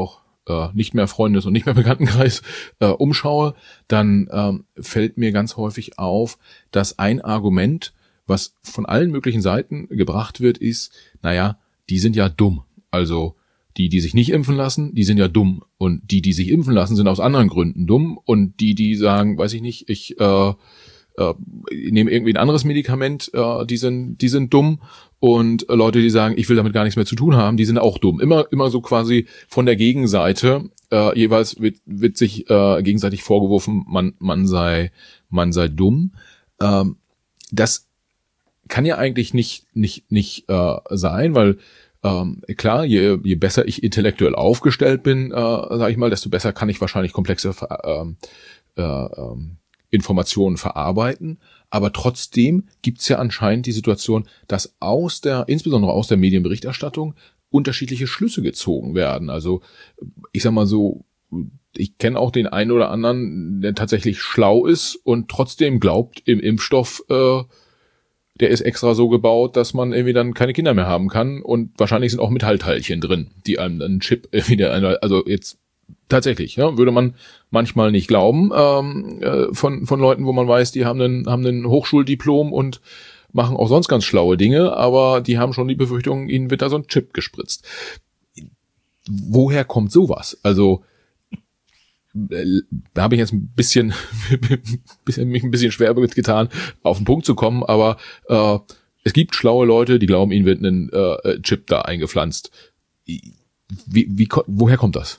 äh, nicht mehr Freundes- und nicht mehr Bekanntenkreis äh, umschaue, dann ähm, fällt mir ganz häufig auf, dass ein Argument, was von allen möglichen Seiten gebracht wird, ist, naja, die sind ja dumm. Also die, die sich nicht impfen lassen, die sind ja dumm. Und die, die sich impfen lassen, sind aus anderen Gründen dumm. Und die, die sagen, weiß ich nicht, ich äh, äh, nehme irgendwie ein anderes Medikament, äh, die sind, die sind dumm. Und äh, Leute, die sagen, ich will damit gar nichts mehr zu tun haben, die sind auch dumm. Immer, immer so quasi von der Gegenseite. Äh, jeweils wird, wird sich äh, gegenseitig vorgeworfen, man, man sei, man sei dumm. Ähm, das kann ja eigentlich nicht, nicht, nicht äh, sein, weil Ähm, klar, je, je besser ich intellektuell aufgestellt bin, äh, sage ich mal, desto besser kann ich wahrscheinlich komplexe äh, äh, äh, Informationen verarbeiten. Aber trotzdem gibt's ja anscheinend die Situation, dass aus der, insbesondere aus der Medienberichterstattung, unterschiedliche Schlüsse gezogen werden. Also ich sag mal so, ich kenne auch den einen oder anderen, der tatsächlich schlau ist und trotzdem glaubt, im Impfstoff äh, der ist extra so gebaut, dass man irgendwie dann keine Kinder mehr haben kann und wahrscheinlich sind auch Metallteilchen drin, die einem einen Chip irgendwie der, also jetzt tatsächlich, ja, würde man manchmal nicht glauben ähm, äh, von von Leuten, wo man weiß, die haben einen haben einen Hochschuldiplom und machen auch sonst ganz schlaue Dinge, aber die haben schon die Befürchtung, ihnen wird da so ein Chip gespritzt. Woher kommt sowas? Also da habe ich jetzt ein bisschen, bisschen mich ein bisschen schwer getan, auf den Punkt zu kommen, aber äh, es gibt schlaue Leute, die glauben, ihnen wird ein äh, Chip da eingepflanzt. Wie, wie, woher kommt das?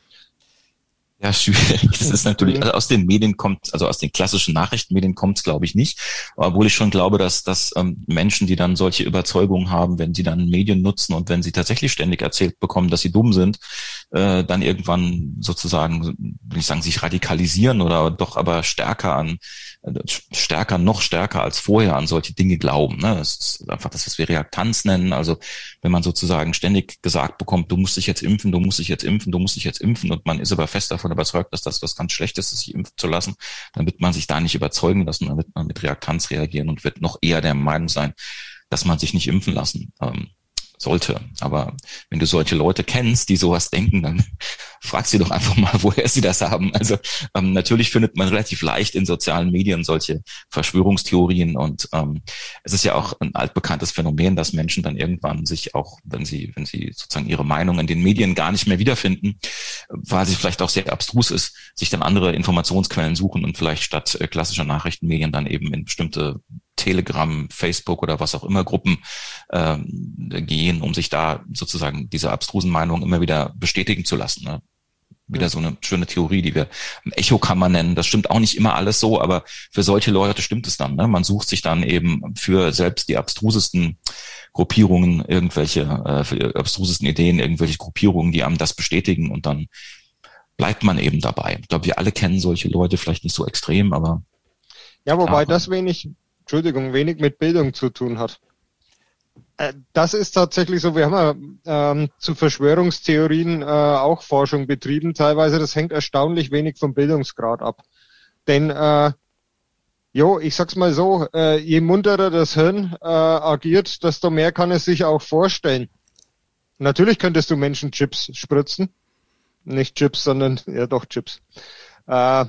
Ja, schwierig. Das ist natürlich, also aus den Medien kommt, also aus den klassischen Nachrichtenmedien kommt es, glaube ich, nicht. Obwohl ich schon glaube, dass, dass ähm, Menschen, die dann solche Überzeugungen haben, wenn sie dann Medien nutzen und wenn sie tatsächlich ständig erzählt bekommen, dass sie dumm sind, äh, dann irgendwann sozusagen, will ich sagen, sich radikalisieren oder doch aber stärker an, stärker, noch stärker als vorher an solche Dinge glauben. Ne? Das ist einfach das, was wir Reaktanz nennen. Also wenn man sozusagen ständig gesagt bekommt, du musst dich jetzt impfen, du musst dich jetzt impfen, du musst dich jetzt impfen und man ist aber fest davon überzeugt, dass das was ganz Schlechtes ist, sich impfen zu lassen, dann wird man sich da nicht überzeugen lassen, dann wird man mit Reaktanz reagieren und wird noch eher der Meinung sein, dass man sich nicht impfen lassen ähm, sollte. Aber wenn du solche Leute kennst, die sowas denken, dann frag sie doch einfach mal, woher sie das haben. Also ähm, natürlich findet man relativ leicht in sozialen Medien solche Verschwörungstheorien und ähm, es ist ja auch ein altbekanntes Phänomen, dass Menschen dann irgendwann sich auch, wenn sie, wenn sie sozusagen ihre Meinung in den Medien gar nicht mehr wiederfinden, weil sie vielleicht auch sehr abstrus ist, sich dann andere Informationsquellen suchen und vielleicht statt äh, klassischer Nachrichtenmedien dann eben in bestimmte Telegram, Facebook oder was auch immer Gruppen ähm, gehen, um sich da sozusagen diese abstrusen Meinungen immer wieder bestätigen zu lassen. Ne? Wieder so eine schöne Theorie, die wir Echokammer nennen. Das stimmt auch nicht immer alles so, aber für solche Leute stimmt es dann. Ne? Man sucht sich dann eben für selbst die abstrusesten Gruppierungen irgendwelche, äh, für die abstrusesten Ideen, irgendwelche Gruppierungen, die einem das bestätigen und dann bleibt man eben dabei. Ich glaube, wir alle kennen solche Leute, vielleicht nicht so extrem, aber... Ja, wobei das wenig... Entschuldigung, wenig mit Bildung zu tun hat. Äh, das ist tatsächlich so, wir haben ja ähm, zu Verschwörungstheorien äh, auch Forschung betrieben, teilweise, das hängt erstaunlich wenig vom Bildungsgrad ab. Denn, äh, jo, ich sag's mal so, äh, je munterer das Hirn äh, agiert, desto mehr kann es sich auch vorstellen. Natürlich könntest du Menschen Chips spritzen, nicht Chips, sondern, ja doch Chips. Äh,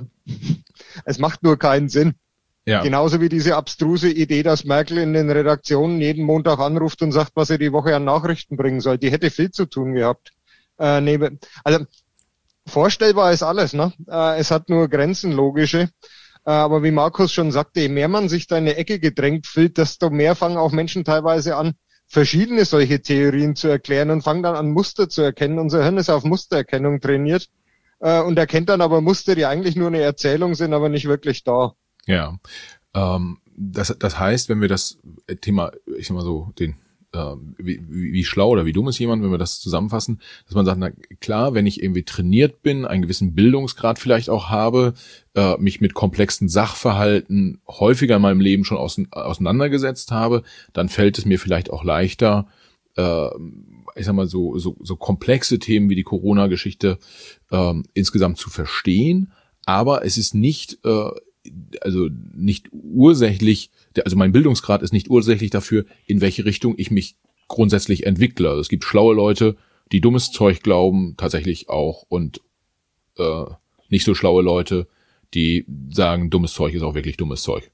es macht nur keinen Sinn. Ja. Genauso wie diese abstruse Idee, dass Merkel in den Redaktionen jeden Montag anruft und sagt, was er die Woche an Nachrichten bringen soll. Die hätte viel zu tun gehabt. Äh, neben, also vorstellbar ist alles, ne? Äh, es hat nur Grenzen, logische. Äh, aber wie Markus schon sagte, je mehr man sich da in eine Ecke gedrängt fühlt, desto mehr fangen auch Menschen teilweise an, verschiedene solche Theorien zu erklären und fangen dann an, Muster zu erkennen. Unser Hirn ist auf Mustererkennung trainiert äh, und erkennt dann aber Muster, die eigentlich nur eine Erzählung sind, aber nicht wirklich da. Ja, ähm, das, das heißt, wenn wir das Thema, ich sag mal so, den äh, wie, wie schlau oder wie dumm ist jemand, wenn wir das zusammenfassen, dass man sagt, na klar, wenn ich irgendwie trainiert bin, einen gewissen Bildungsgrad vielleicht auch habe, äh, mich mit komplexen Sachverhalten häufiger in meinem Leben schon aus, auseinandergesetzt habe, dann fällt es mir vielleicht auch leichter, äh, ich sag mal so, so, so komplexe Themen wie die Corona-Geschichte äh, insgesamt zu verstehen, aber es ist nicht äh, also nicht ursächlich, also mein Bildungsgrad ist nicht ursächlich dafür, in welche Richtung ich mich grundsätzlich entwickle. Also es gibt schlaue Leute die dummes Zeug glauben, tatsächlich auch, und äh, nicht so schlaue Leute, die sagen, dummes Zeug ist auch wirklich dummes Zeug.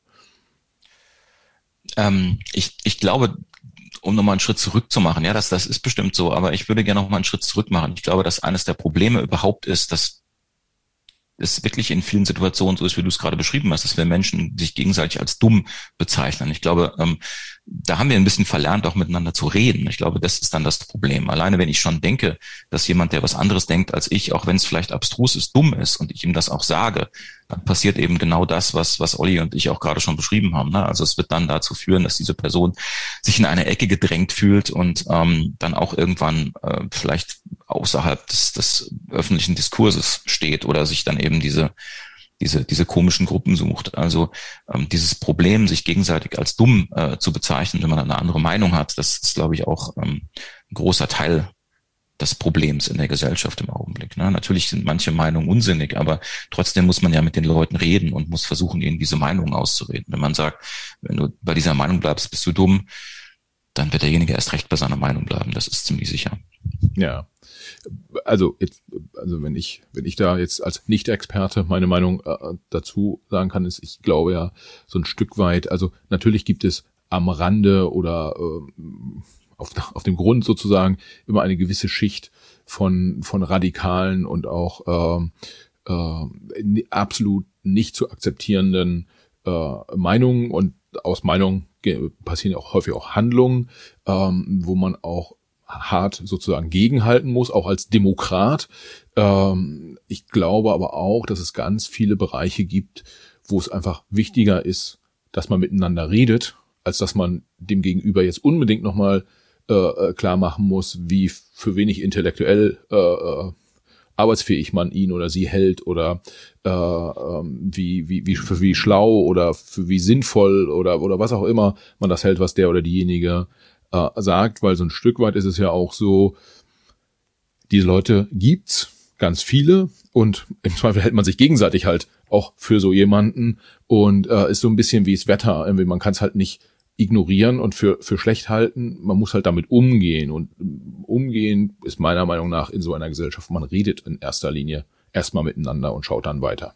Ähm, ich, ich glaube, um nochmal einen Schritt zurück zu machen, ja, das, das ist bestimmt so, aber ich würde gerne nochmal einen Schritt zurück machen. Ich glaube, dass eines der Probleme überhaupt ist, dass es wirklich in vielen Situationen so ist, wie du es gerade beschrieben hast, dass wir Menschen sich gegenseitig als dumm bezeichnen. Ich glaube, ähm, da haben wir ein bisschen verlernt, auch miteinander zu reden. Ich glaube, das ist dann das Problem. Alleine, wenn ich schon denke, dass jemand, der was anderes denkt als ich, auch wenn es vielleicht abstrus ist, dumm ist und ich ihm das auch sage, dann passiert eben genau das, was was Olli und ich auch gerade schon beschrieben haben. Ne? Also es wird dann dazu führen, dass diese Person sich in eine Ecke gedrängt fühlt und ähm, dann auch irgendwann äh, vielleicht außerhalb des, des öffentlichen Diskurses steht oder sich dann eben diese diese diese komischen Gruppen sucht. Also ähm, dieses Problem, sich gegenseitig als dumm äh, zu bezeichnen, wenn man eine andere Meinung hat, das ist, glaube ich, auch ähm, ein großer Teil des Problems in der Gesellschaft im Augenblick. Ne? Natürlich sind manche Meinungen unsinnig, aber trotzdem muss man ja mit den Leuten reden und muss versuchen, ihnen diese Meinungen auszureden. Wenn man sagt, wenn du bei dieser Meinung bleibst, bist du dumm, dann wird derjenige erst recht bei seiner Meinung bleiben. Das ist ziemlich sicher. Ja, also jetzt, also wenn ich, wenn ich da jetzt als Nicht-Experte meine Meinung äh, dazu sagen kann, ist, ich glaube ja so ein Stück weit, also natürlich gibt es am Rande oder äh, auf, auf dem Grund sozusagen immer eine gewisse Schicht von von radikalen und auch äh, äh, absolut nicht zu akzeptierenden äh, Meinungen, und aus Meinungen passieren auch häufig auch Handlungen, ähm, wo man auch hart sozusagen gegenhalten muss, auch als Demokrat. Ähm, ich glaube aber auch, dass es ganz viele Bereiche gibt, wo es einfach wichtiger ist, dass man miteinander redet, als dass man dem Gegenüber jetzt unbedingt nochmal äh, klar machen muss, wie für wenig intellektuell äh, arbeitsfähig man ihn oder sie hält oder äh, wie wie wie für wie schlau oder für wie sinnvoll oder oder was auch immer man das hält, was der oder diejenige äh, sagt, weil so ein Stück weit ist es ja auch so, diese Leute gibt's, ganz viele, und im Zweifel hält man sich gegenseitig halt auch für so jemanden, und äh, ist so ein bisschen wie das Wetter, irgendwie man kann es halt nicht ignorieren und für für schlecht halten, man muss halt damit umgehen, und umgehen ist meiner Meinung nach in so einer Gesellschaft, man redet in erster Linie erstmal miteinander und schaut dann weiter.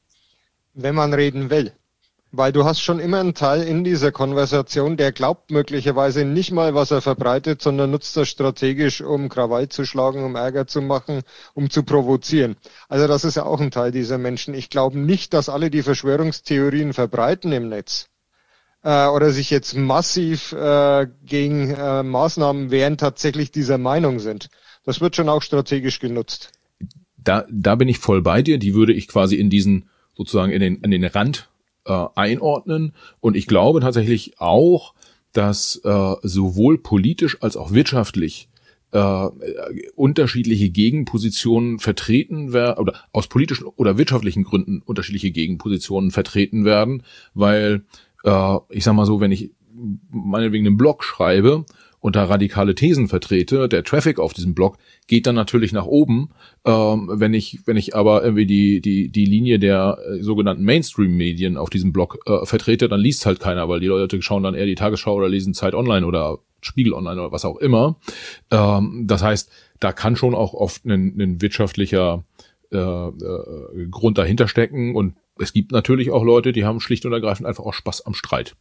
Wenn man reden will. Weil du hast schon immer einen Teil in dieser Konversation, der glaubt möglicherweise nicht mal, was er verbreitet, sondern nutzt das strategisch, um Krawall zu schlagen, um Ärger zu machen, um zu provozieren. Also das ist ja auch ein Teil dieser Menschen. Ich glaube nicht, dass alle die Verschwörungstheorien verbreiten im Netz äh, oder sich jetzt massiv äh, gegen äh, Maßnahmen wehren, tatsächlich dieser Meinung sind. Das wird schon auch strategisch genutzt. Da, da bin ich voll bei dir. Die würde ich quasi in diesen, sozusagen in den, in den Rand äh, einordnen. Und ich glaube tatsächlich auch, dass äh, sowohl politisch als auch wirtschaftlich äh, unterschiedliche Gegenpositionen vertreten werden, oder aus politischen oder wirtschaftlichen Gründen unterschiedliche Gegenpositionen vertreten werden, weil äh, ich sag mal so, wenn ich meinetwegen einen Blog schreibe und da radikale Thesen vertrete, der Traffic auf diesem Blog geht dann natürlich nach oben. Ähm, wenn ich wenn ich aber irgendwie die die die Linie der äh, sogenannten Mainstream-Medien auf diesem Blog äh, vertrete, dann liest halt keiner, weil die Leute schauen dann eher die Tagesschau oder lesen Zeit Online oder Spiegel Online oder was auch immer. Ähm, das heißt, da kann schon auch oft ein, ein wirtschaftlicher äh, äh, Grund dahinter stecken, und es gibt natürlich auch Leute, die haben schlicht und ergreifend einfach auch Spaß am Streit.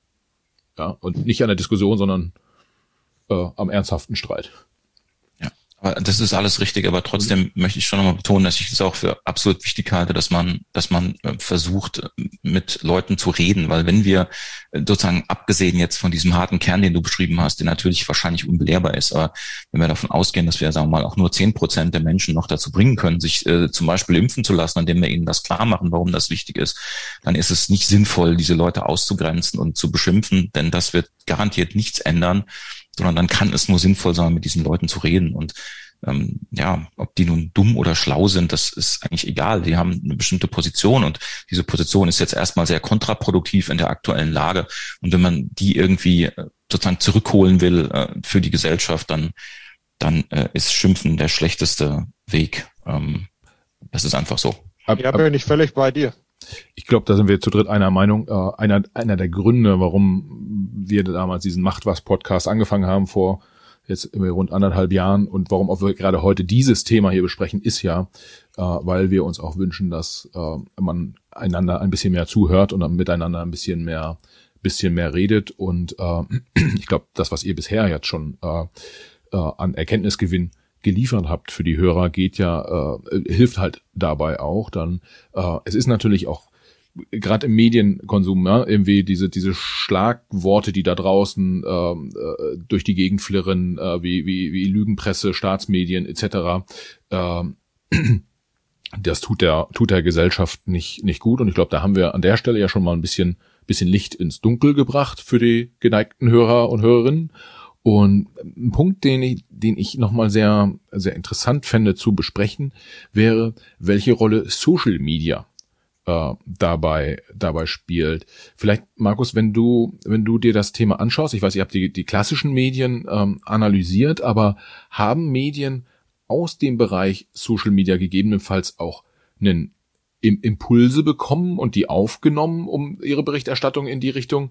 Ja, und nicht an der Diskussion, sondern äh, am ernsthaften Streit. Ja, aber das ist alles richtig, aber trotzdem mhm. möchte ich schon nochmal betonen, dass ich es auch für absolut wichtig halte, dass man, dass man äh, versucht, mit Leuten zu reden, weil wenn wir äh, sozusagen, abgesehen jetzt von diesem harten Kern, den du beschrieben hast, der natürlich wahrscheinlich unbelehrbar ist, aber wenn wir davon ausgehen, dass wir, sagen wir mal, auch nur zehn Prozent der Menschen noch dazu bringen können, sich äh, zum Beispiel impfen zu lassen, indem wir ihnen das klar machen, warum das wichtig ist, dann ist es nicht sinnvoll, diese Leute auszugrenzen und zu beschimpfen, denn das wird garantiert nichts ändern, sondern dann kann es nur sinnvoll sein, mit diesen Leuten zu reden. Und ähm, ja, ob die nun dumm oder schlau sind, das ist eigentlich egal. Die haben eine bestimmte Position, und diese Position ist jetzt erstmal sehr kontraproduktiv in der aktuellen Lage. Und wenn man die irgendwie sozusagen zurückholen will äh, für die Gesellschaft, dann dann äh, ist Schimpfen der schlechteste Weg. Ähm, das ist einfach so. Ab, ja, bin ich völlig bei dir. Ich glaube, da sind wir zu dritt einer Meinung. Äh, einer, einer der Gründe, warum wir damals diesen Macht was Podcast angefangen haben vor jetzt immer rund anderthalb Jahren. Und warum auch wir gerade heute dieses Thema hier besprechen, ist ja, äh, weil wir uns auch wünschen, dass äh, man einander ein bisschen mehr zuhört und dann miteinander ein bisschen mehr, bisschen mehr redet. Und äh, ich glaube, das, was ihr bisher jetzt schon äh, äh, an Erkenntnisgewinn geliefert habt für die Hörer, geht ja, äh, hilft halt dabei auch. Dann, äh, es ist natürlich auch gerade im Medienkonsum, ja, irgendwie diese diese Schlagworte, die da draußen ähm, äh, durch die Gegend flirren, äh, wie wie wie Lügenpresse, Staatsmedien et cetera. Ähm, das tut der tut der Gesellschaft nicht nicht gut. Und ich glaube, da haben wir an der Stelle ja schon mal ein bisschen bisschen Licht ins Dunkel gebracht für die geneigten Hörer und Hörerinnen. Und ein Punkt, den ich, den ich nochmal sehr, sehr interessant fände zu besprechen, wäre, welche Rolle Social Media äh, dabei, dabei spielt. Vielleicht, Markus, wenn du, wenn du dir das Thema anschaust, ich weiß, ihr habt die, die klassischen Medien ähm, analysiert, aber haben Medien aus dem Bereich Social Media gegebenenfalls auch einen im, Impulse bekommen und die aufgenommen, um ihre Berichterstattung in die Richtung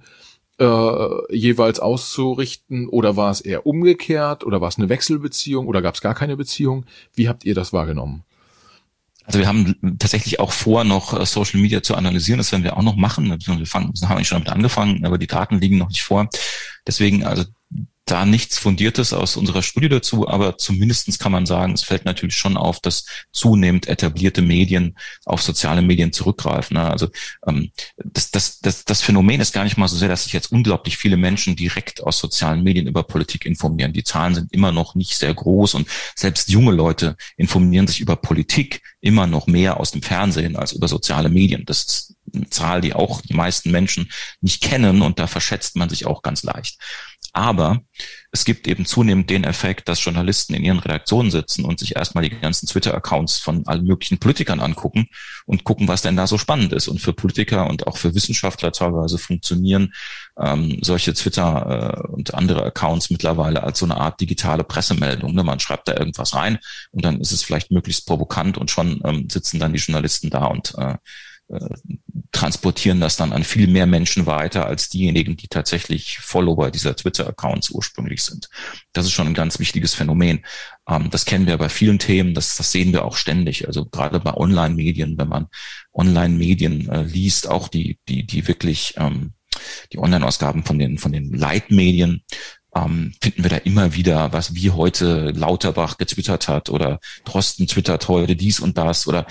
Äh, jeweils auszurichten, oder war es eher umgekehrt, oder war es eine Wechselbeziehung, oder gab es gar keine Beziehung? Wie habt ihr das wahrgenommen? Also wir haben tatsächlich auch vor, noch Social Media zu analysieren. Das werden wir auch noch machen. Wir fangen, wir haben schon damit angefangen, aber die Daten liegen noch nicht vor. Deswegen also da nichts Fundiertes aus unserer Studie dazu, aber zumindestens kann man sagen, es fällt natürlich schon auf, dass zunehmend etablierte Medien auf soziale Medien zurückgreifen. Also ähm, das, das, das, das Phänomen ist gar nicht mal so sehr, dass sich jetzt unglaublich viele Menschen direkt aus sozialen Medien über Politik informieren. Die Zahlen sind immer noch nicht sehr groß und selbst junge Leute informieren sich über Politik immer noch mehr aus dem Fernsehen als über soziale Medien. Das ist eine Zahl, die auch die meisten Menschen nicht kennen, und da verschätzt man sich auch ganz leicht. Aber es gibt eben zunehmend den Effekt, dass Journalisten in ihren Redaktionen sitzen und sich erstmal die ganzen Twitter-Accounts von allen möglichen Politikern angucken und gucken, was denn da so spannend ist. Und für Politiker und auch für Wissenschaftler teilweise funktionieren ähm, solche Twitter äh, und andere Accounts mittlerweile als so eine Art digitale Pressemeldung. Ne? Man schreibt da irgendwas rein und dann ist es vielleicht möglichst provokant, und schon ähm, sitzen dann die Journalisten da und äh, transportieren das dann an viel mehr Menschen weiter als diejenigen, die tatsächlich Follower dieser Twitter-Accounts ursprünglich sind. Das ist schon ein ganz wichtiges Phänomen. Das kennen wir bei vielen Themen, das, das sehen wir auch ständig. Also gerade bei Online-Medien, wenn man Online-Medien äh, liest, auch die, die, die wirklich ähm, die Online-Ausgaben von den, von den Leitmedien, ähm, finden wir da immer wieder, was wie heute Lauterbach getwittert hat oder Drosten twittert heute dies und das oder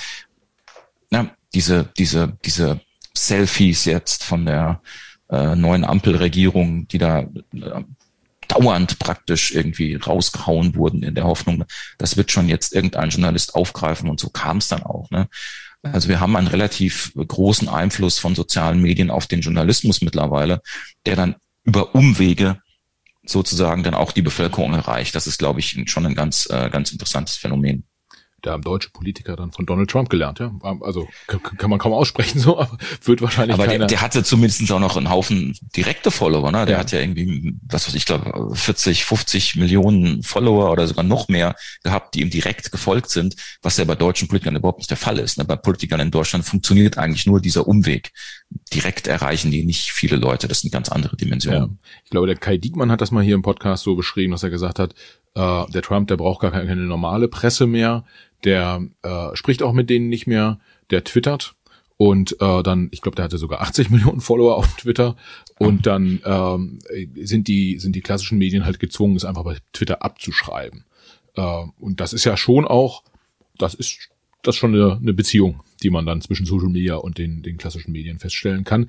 na, diese, diese, diese Selfies jetzt von der äh, neuen Ampelregierung, die da äh, dauernd praktisch irgendwie rausgehauen wurden in der Hoffnung, das wird schon jetzt irgendein Journalist aufgreifen, und so kam es dann auch. Ne? Also wir haben einen relativ großen Einfluss von sozialen Medien auf den Journalismus mittlerweile, der dann über Umwege sozusagen dann auch die Bevölkerung erreicht. Das ist, glaube ich, schon ein ganz, äh, ganz interessantes Phänomen. Da haben deutsche Politiker dann von Donald Trump gelernt, ja. Also kann, kann man kaum aussprechen, so, aber wird wahrscheinlich aber keiner. Der, der hatte zumindest auch noch einen Haufen direkte Follower, ne? Der ja. hat ja irgendwie, was weiß ich, glaube vierzig, fünfzig Millionen Follower oder sogar noch mehr gehabt, die ihm direkt gefolgt sind, was ja bei deutschen Politikern überhaupt nicht der Fall ist. Ne? Bei Politikern in Deutschland funktioniert eigentlich nur dieser Umweg. Direkt erreichen die nicht viele Leute, das sind ganz andere Dimensionen. Ja. Ich glaube, der Kai Diekmann hat das mal hier im Podcast so beschrieben, dass er gesagt hat, äh, der Trump, der braucht gar keine, keine normale Presse mehr. Der äh, spricht auch mit denen nicht mehr, der twittert und äh, dann, ich glaube, der hatte sogar achtzig Millionen Follower auf Twitter, und dann ähm, sind die sind die klassischen Medien halt gezwungen, es einfach bei Twitter abzuschreiben. Äh, und das ist ja schon auch, das ist das ist schon eine, eine Beziehung, die man dann zwischen Social Media und den den klassischen Medien feststellen kann.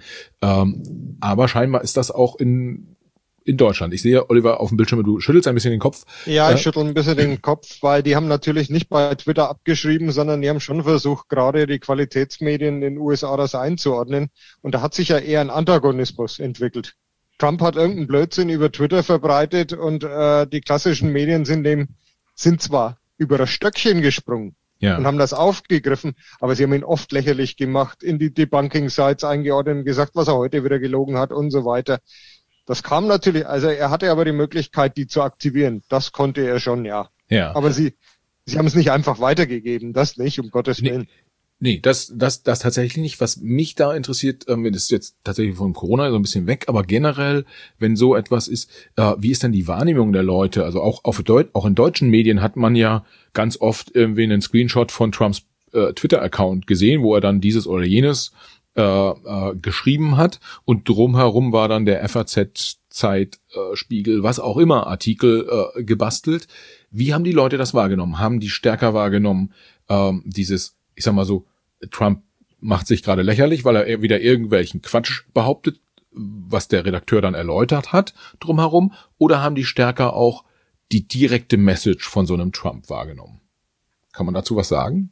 Ähm, aber scheinbar ist das auch in in Deutschland. Ich sehe, Oliver, auf dem Bildschirm, du schüttelst ein bisschen den Kopf. Ja, ich schüttel ein bisschen den Kopf, weil die haben natürlich nicht bei Twitter abgeschrieben, sondern die haben schon versucht, gerade die Qualitätsmedien in den U S A das einzuordnen. Und da hat sich ja eher ein Antagonismus entwickelt. Trump hat irgendeinen Blödsinn über Twitter verbreitet, und äh, die klassischen Medien sind dem sind zwar über das Stöckchen gesprungen, ja, und haben das aufgegriffen, aber sie haben ihn oft lächerlich gemacht, in die Debunking-Sites eingeordnet und gesagt, was er heute wieder gelogen hat und so weiter. Das kam natürlich, also er hatte aber die Möglichkeit, die zu aktivieren. Das konnte er schon, ja. Ja. Aber sie, sie haben es nicht einfach weitergegeben, das nicht, um Gottes Willen. Nee, das, das, das tatsächlich nicht. Was mich da interessiert, ähm, das ist jetzt tatsächlich von Corona so ein bisschen weg, aber generell, wenn so etwas ist, äh, wie ist denn die Wahrnehmung der Leute? Also auch, auf Deut- auch in deutschen Medien hat man ja ganz oft irgendwie einen Screenshot von Trumps äh, Twitter-Account gesehen, wo er dann dieses oder jenes äh, äh, geschrieben hat und drumherum war dann der F A Z, Zeit, äh, Spiegel, was auch immer, Artikel äh, gebastelt. Wie haben die Leute das wahrgenommen? Haben die stärker wahrgenommen, ähm, dieses, ich sag mal so, Trump macht sich gerade lächerlich, weil er wieder irgendwelchen Quatsch behauptet, was der Redakteur dann erläutert hat drumherum, oder haben die stärker auch die direkte Message von so einem Trump wahrgenommen? Kann man dazu was sagen?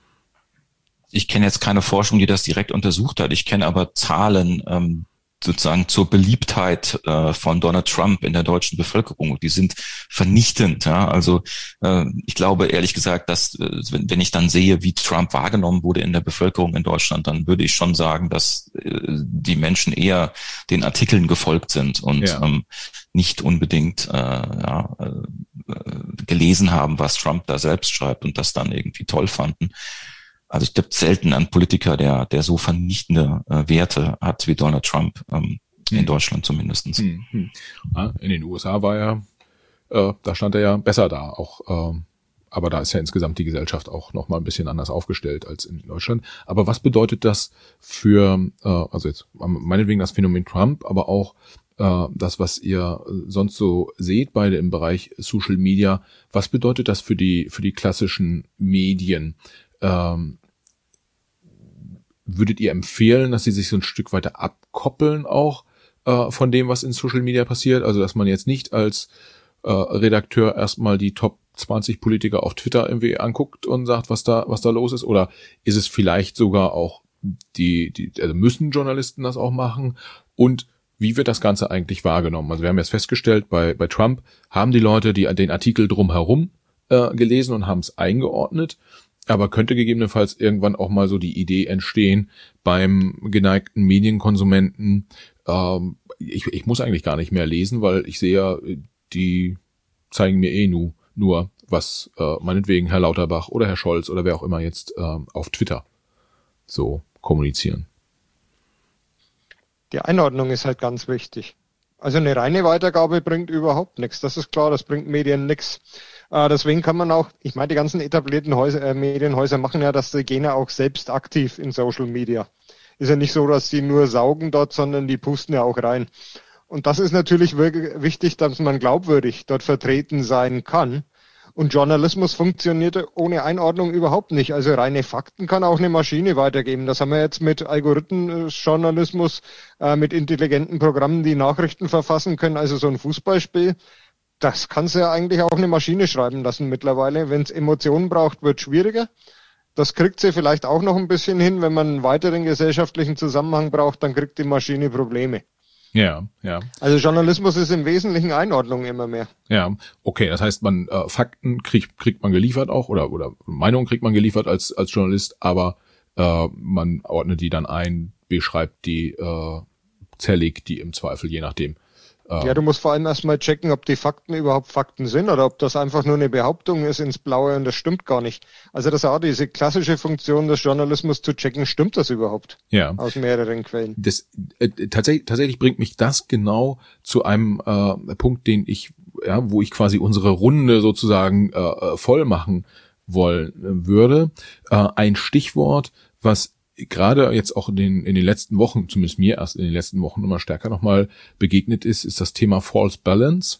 Ich kenne jetzt keine Forschung, die das direkt untersucht hat. Ich kenne aber Zahlen, ähm, sozusagen zur Beliebtheit äh, von Donald Trump in der deutschen Bevölkerung. Die sind vernichtend. Ja? Also äh, ich glaube ehrlich gesagt, dass äh, wenn, wenn ich dann sehe, wie Trump wahrgenommen wurde in der Bevölkerung in Deutschland, dann würde ich schon sagen, dass äh, die Menschen eher den Artikeln gefolgt sind und ja. ähm, nicht unbedingt äh, ja, äh, gelesen haben, was Trump da selbst schreibt und das dann irgendwie toll fanden. Also ich glaube selten einen Politiker, der der so vernichtende äh, Werte hat wie Donald Trump, ähm, hm. in Deutschland zumindestens. Hm, hm. Ja, in den U S A war er, äh, da stand er ja besser da, auch, äh, aber da ist ja insgesamt die Gesellschaft auch noch mal ein bisschen anders aufgestellt als in Deutschland. Aber was bedeutet das für, äh, also jetzt meinetwegen das Phänomen Trump, aber auch äh, das, was ihr sonst so seht, beide im Bereich Social Media, was bedeutet das für die für die klassischen Medien? Ähm, Würdet ihr empfehlen, dass sie sich so ein Stück weiter abkoppeln auch äh, von dem, was in Social Media passiert? Also, dass man jetzt nicht als äh, Redakteur erstmal die Top zwanzig Politiker auf Twitter irgendwie anguckt und sagt, was da was da los ist? Oder ist es vielleicht sogar auch die, die also müssen Journalisten das auch machen? Und wie wird das Ganze eigentlich wahrgenommen? Also wir haben jetzt festgestellt, bei bei Trump haben die Leute die den Artikel drumherum äh, gelesen und haben es eingeordnet. Aber könnte gegebenenfalls irgendwann auch mal so die Idee entstehen beim geneigten Medienkonsumenten, ähm, ich, ich muss eigentlich gar nicht mehr lesen, weil ich sehe ja, die zeigen mir eh nur, nur was äh, meinetwegen Herr Lauterbach oder Herr Scholz oder wer auch immer jetzt äh, auf Twitter so kommunizieren. Die Einordnung ist halt ganz wichtig. Also eine reine Weitergabe bringt überhaupt nichts. Das ist klar, das bringt Medien nichts. Äh, deswegen kann man auch, ich meine, die ganzen etablierten Häuser, äh, Medienhäuser machen ja, dass die gehen ja auch selbst aktiv in Social Media. Ist ja nicht so, dass die nur saugen dort, sondern die pusten ja auch rein. Und das ist natürlich wirklich wichtig, dass man glaubwürdig dort vertreten sein kann. Und Journalismus funktioniert ohne Einordnung überhaupt nicht. Also reine Fakten kann auch eine Maschine weitergeben. Das haben wir jetzt mit Algorithmenjournalismus, äh, mit intelligenten Programmen, die Nachrichten verfassen können. Also so ein Fußballspiel, das kannst du ja eigentlich auch eine Maschine schreiben lassen mittlerweile. Wenn es Emotionen braucht, wird es schwieriger. Das kriegt sie vielleicht auch noch ein bisschen hin. Wenn man einen weiteren gesellschaftlichen Zusammenhang braucht, dann kriegt die Maschine Probleme. Ja, ja. Also Journalismus ist im Wesentlichen Einordnung immer mehr. Ja, okay, das heißt, man äh, Fakten kriegt kriegt man geliefert auch oder oder Meinungen kriegt man geliefert als als Journalist, aber äh, man ordnet die dann ein, beschreibt die, äh, zerlegt die im Zweifel, je nachdem. Äh, ja, du musst vor allem erstmal checken, ob die Fakten überhaupt Fakten sind oder ob das einfach nur eine Behauptung ist ins Blaue und das stimmt gar nicht. Also das ist auch diese klassische Funktion des Journalismus zu checken, stimmt das überhaupt? Ja. Aus mehreren Quellen. Das äh, tatsächlich tatsächlich bringt mich das genau zu einem äh, Punkt, den ich ja, wo ich quasi unsere Runde sozusagen äh, voll machen wollen würde. Äh, ein Stichwort, was gerade jetzt auch in den, in den letzten Wochen, zumindest mir erst in den letzten Wochen immer stärker nochmal begegnet ist, ist das Thema False Balance,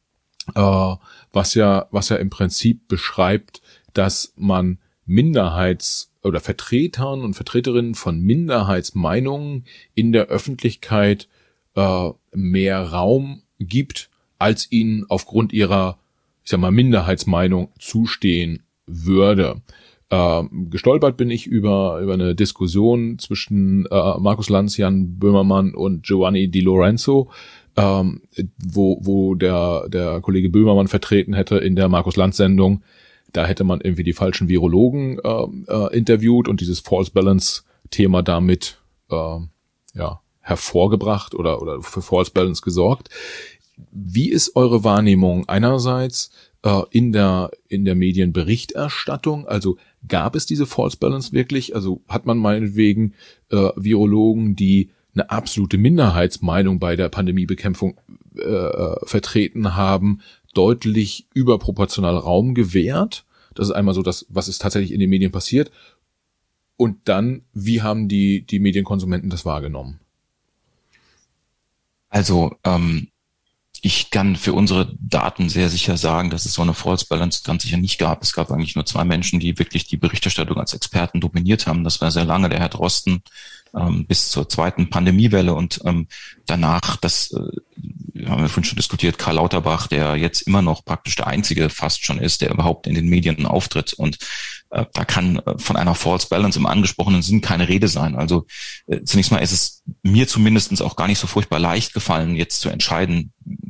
äh, was ja, was ja im Prinzip beschreibt, dass man Minderheits- oder Vertretern und Vertreterinnen von Minderheitsmeinungen in der Öffentlichkeit äh, mehr Raum gibt, als ihnen aufgrund ihrer, ich sag mal, Minderheitsmeinung zustehen würde. Äh, gestolpert bin ich über über eine Diskussion zwischen äh, Markus Lanz, Jan Böhmermann und Giovanni Di Lorenzo, ähm, wo wo der der Kollege Böhmermann vertreten hätte in der Markus Lanz Sendung. Da hätte man irgendwie die falschen Virologen äh, äh, interviewt und dieses False Balance Thema damit äh, ja hervorgebracht oder oder für False Balance gesorgt. Wie ist eure Wahrnehmung einerseits äh, in der in der Medienberichterstattung? Also gab es diese False Balance wirklich? Also hat man meinetwegen äh, Virologen, die eine absolute Minderheitsmeinung bei der Pandemiebekämpfung äh, vertreten haben, deutlich überproportional Raum gewährt? Das ist einmal so das, was ist tatsächlich in den Medien passiert. Und dann, wie haben die die Medienkonsumenten das wahrgenommen? Also ähm, ich kann für unsere Daten sehr sicher sagen, dass es so eine False Balance ganz sicher nicht gab. Es gab eigentlich nur zwei Menschen, die wirklich die Berichterstattung als Experten dominiert haben. Das war sehr lange der Herr Drosten ähm, bis zur zweiten Pandemiewelle und ähm, danach, das äh, haben wir vorhin schon diskutiert, Karl Lauterbach, der jetzt immer noch praktisch der Einzige fast schon ist, der überhaupt in den Medien auftritt. Und äh, da kann äh, von einer False Balance im angesprochenen Sinn keine Rede sein. Also äh, zunächst mal ist es mir zumindest auch gar nicht so furchtbar leicht gefallen, jetzt zu entscheiden,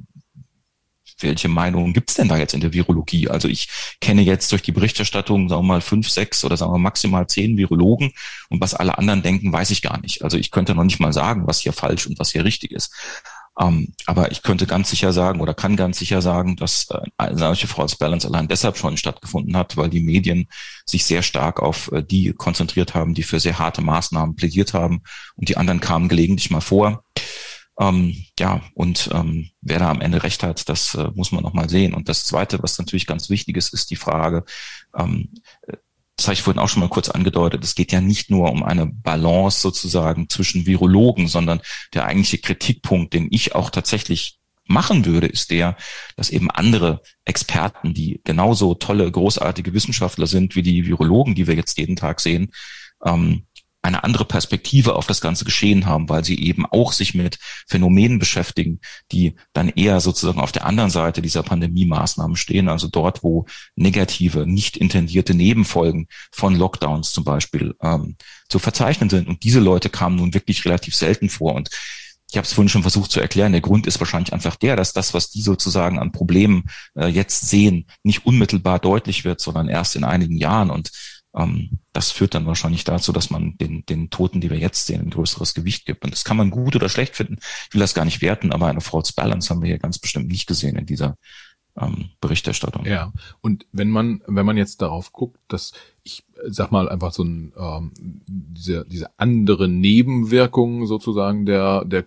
welche Meinungen gibt's denn da jetzt in der Virologie? Also ich kenne jetzt durch die Berichterstattung, sagen wir mal, fünf, sechs oder sagen wir maximal zehn Virologen und was alle anderen denken, weiß ich gar nicht. Also ich könnte noch nicht mal sagen, was hier falsch und was hier richtig ist. Ähm, aber ich könnte ganz sicher sagen oder kann ganz sicher sagen, dass äh, eine solche False Balance allein deshalb schon stattgefunden hat, weil die Medien sich sehr stark auf äh, die konzentriert haben, die für sehr harte Maßnahmen plädiert haben und die anderen kamen gelegentlich mal vor. Ähm, ja, und ähm, wer da am Ende recht hat, das äh, muss man noch mal sehen. Und das Zweite, was natürlich ganz wichtig ist, ist die Frage, ähm, das habe ich vorhin auch schon mal kurz angedeutet, es geht ja nicht nur um eine Balance sozusagen zwischen Virologen, sondern der eigentliche Kritikpunkt, den ich auch tatsächlich machen würde, ist der, dass eben andere Experten, die genauso tolle, großartige Wissenschaftler sind wie die Virologen, die wir jetzt jeden Tag sehen, ähm, eine andere Perspektive auf das ganze Geschehen haben, weil sie eben auch sich mit Phänomenen beschäftigen, die dann eher sozusagen auf der anderen Seite dieser Pandemie-Maßnahmen stehen, also dort, wo negative, nicht intendierte Nebenfolgen von Lockdowns zum Beispiel ähm, zu verzeichnen sind. Und diese Leute kamen nun wirklich relativ selten vor. Und ich habe es vorhin schon versucht zu erklären, der Grund ist wahrscheinlich einfach der, dass das, was die sozusagen an Problemen äh, jetzt sehen, nicht unmittelbar deutlich wird, sondern erst in einigen Jahren. Und ähm, das führt dann wahrscheinlich dazu, dass man den, den Toten, die wir jetzt sehen, ein größeres Gewicht gibt. Und das kann man gut oder schlecht finden. Ich will das gar nicht werten, aber eine False Balance haben wir hier ganz bestimmt nicht gesehen in dieser ähm, Berichterstattung. Ja, und wenn man, wenn man jetzt darauf guckt, dass ich sag mal einfach so ein ähm, diese diese andere Nebenwirkungen sozusagen der der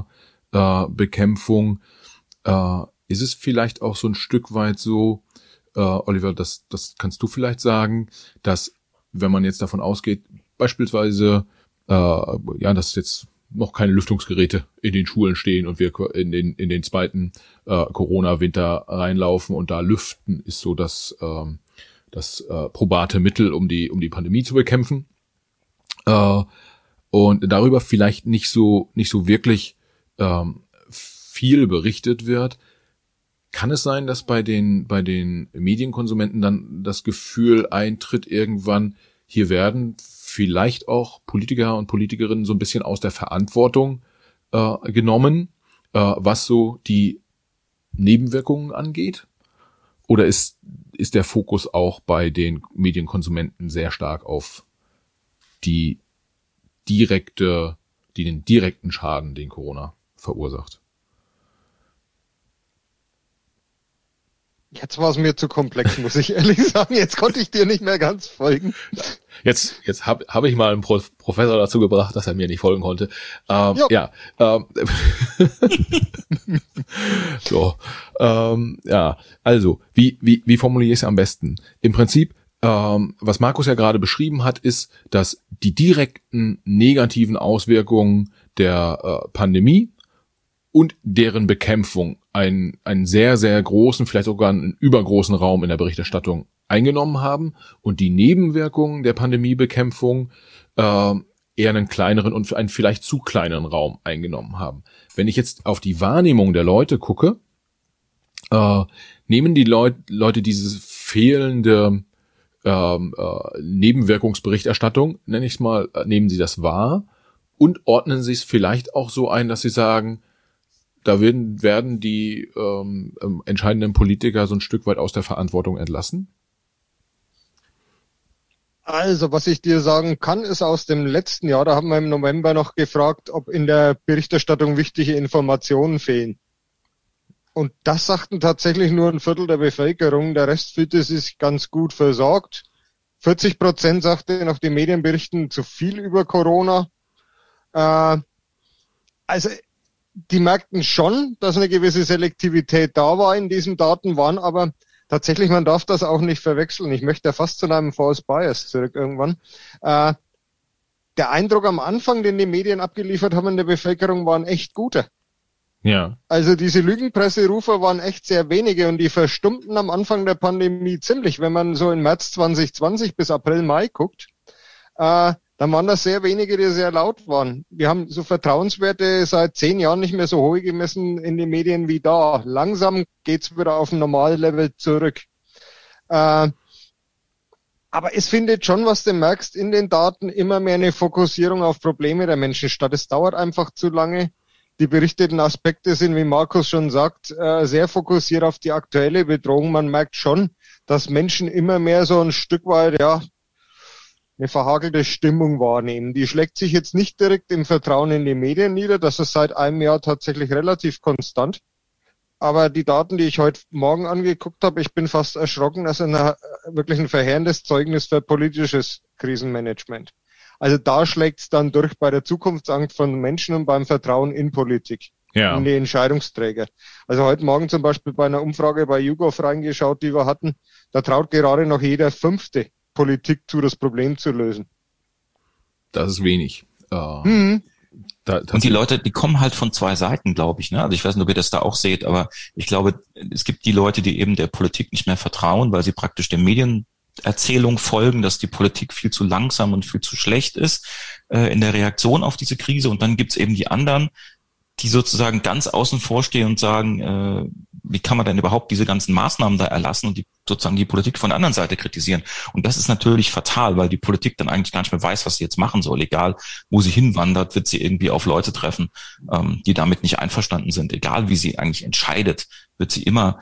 Corona-Bekämpfung, äh, äh, ist es vielleicht auch so ein Stück weit so, äh, Oliver, das das kannst du vielleicht sagen, dass wenn man jetzt davon ausgeht, beispielsweise äh, ja, dass jetzt noch keine Lüftungsgeräte in den Schulen stehen und wir in den in den zweiten äh, Corona-Winter reinlaufen und da lüften ist so das ähm, das äh, probate Mittel, um die um die Pandemie zu bekämpfen, äh, und darüber vielleicht nicht so nicht so wirklich ähm, viel berichtet wird. Kann es sein, dass bei den bei den Medienkonsumenten dann das Gefühl eintritt irgendwann, hier werden vielleicht auch Politiker und Politikerinnen so ein bisschen aus der Verantwortung äh, genommen, äh, was so die Nebenwirkungen angeht? Oder ist ist der Fokus auch bei den Medienkonsumenten sehr stark auf die direkte, die den direkten Schaden, den Corona verursacht? Jetzt war es mir zu komplex, muss ich ehrlich sagen. Jetzt konnte ich dir nicht mehr ganz folgen. Jetzt, jetzt habe hab ich mal einen Pro- Professor dazu gebracht, dass er mir nicht folgen konnte. Ähm, ja. Ähm, so, ähm, ja. Also, wie wie wie formuliere ich es am besten? Im Prinzip, ähm, was Markus ja gerade beschrieben hat, ist, dass die direkten negativen Auswirkungen der äh, Pandemie und deren Bekämpfung einen, einen sehr, sehr großen, vielleicht sogar einen übergroßen Raum in der Berichterstattung eingenommen haben und die Nebenwirkungen der Pandemiebekämpfung äh, eher einen kleineren und einen vielleicht zu kleinen Raum eingenommen haben. Wenn ich jetzt auf die Wahrnehmung der Leute gucke, äh, nehmen die Leut, Leute diese fehlende äh, äh, Nebenwirkungsberichterstattung, nenne ich es mal, äh, nehmen sie das wahr und ordnen sie es vielleicht auch so ein, dass sie sagen, da werden, werden die ähm, entscheidenden Politiker so ein Stück weit aus der Verantwortung entlassen? Also, was ich dir sagen kann, ist aus dem letzten Jahr, da haben wir im November noch gefragt, ob in der Berichterstattung wichtige Informationen fehlen. Und das sagten tatsächlich nur ein Viertel der Bevölkerung. Der Rest fühlte sich ganz gut versorgt. vierzig Prozent sagte nach den Medienberichten zu viel über Corona. Äh, also die merkten schon, dass eine gewisse Selektivität da war in diesen Daten, waren aber tatsächlich, man darf das auch nicht verwechseln. Ich möchte ja fast zu einem False Bias zurück irgendwann. Äh, der Eindruck am Anfang, den die Medien abgeliefert haben in der Bevölkerung, war ein echt guter. Ja. Also diese Lügenpresserufer waren echt sehr wenige und die verstummten am Anfang der Pandemie ziemlich. Wenn man so im März zwanzig zwanzig bis April, Mai guckt, äh, dann waren das sehr wenige, die sehr laut waren. Wir haben so Vertrauenswerte seit zehn Jahren nicht mehr so hoch gemessen in den Medien wie da. Langsam geht's wieder auf ein normales Level zurück. Äh, aber es findet schon, was du merkst, in den Daten immer mehr eine Fokussierung auf Probleme der Menschen statt. Es dauert einfach zu lange. Die berichteten Aspekte sind, wie Markus schon sagt, sehr fokussiert auf die aktuelle Bedrohung. Man merkt schon, dass Menschen immer mehr so ein Stück weit, ja, eine verhagelte Stimmung wahrnehmen. Die schlägt sich jetzt nicht direkt im Vertrauen in die Medien nieder. Das ist seit einem Jahr tatsächlich relativ konstant. Aber die Daten, die ich heute Morgen angeguckt habe, ich bin fast erschrocken. Das ist ein, wirklich ein verheerendes Zeugnis für politisches Krisenmanagement. Also da schlägt's dann durch bei der Zukunftsangst von Menschen und beim Vertrauen in Politik, ja, in die Entscheidungsträger. Also heute Morgen zum Beispiel bei einer Umfrage bei YouGov reingeschaut, die wir hatten, da traut gerade noch jeder Fünfte Politik zu, das Problem zu lösen. Das ist wenig. Uh, mhm. da, und die Leute, die kommen halt von zwei Seiten, glaube ich. Ne? Also ich weiß nicht, ob ihr das da auch seht, aber ich glaube, es gibt die Leute, die eben der Politik nicht mehr vertrauen, weil sie praktisch den Medien Erzählung folgen, dass die Politik viel zu langsam und viel zu schlecht ist äh, in der Reaktion auf diese Krise. Und dann gibt's eben die anderen, die sozusagen ganz außen vor stehen und sagen, äh, wie kann man denn überhaupt diese ganzen Maßnahmen da erlassen und die sozusagen die Politik von der anderen Seite kritisieren. Und das ist natürlich fatal, weil die Politik dann eigentlich gar nicht mehr weiß, was sie jetzt machen soll. Egal, wo sie hinwandert, wird sie irgendwie auf Leute treffen, ähm, die damit nicht einverstanden sind. Egal, wie sie eigentlich entscheidet, wird sie immer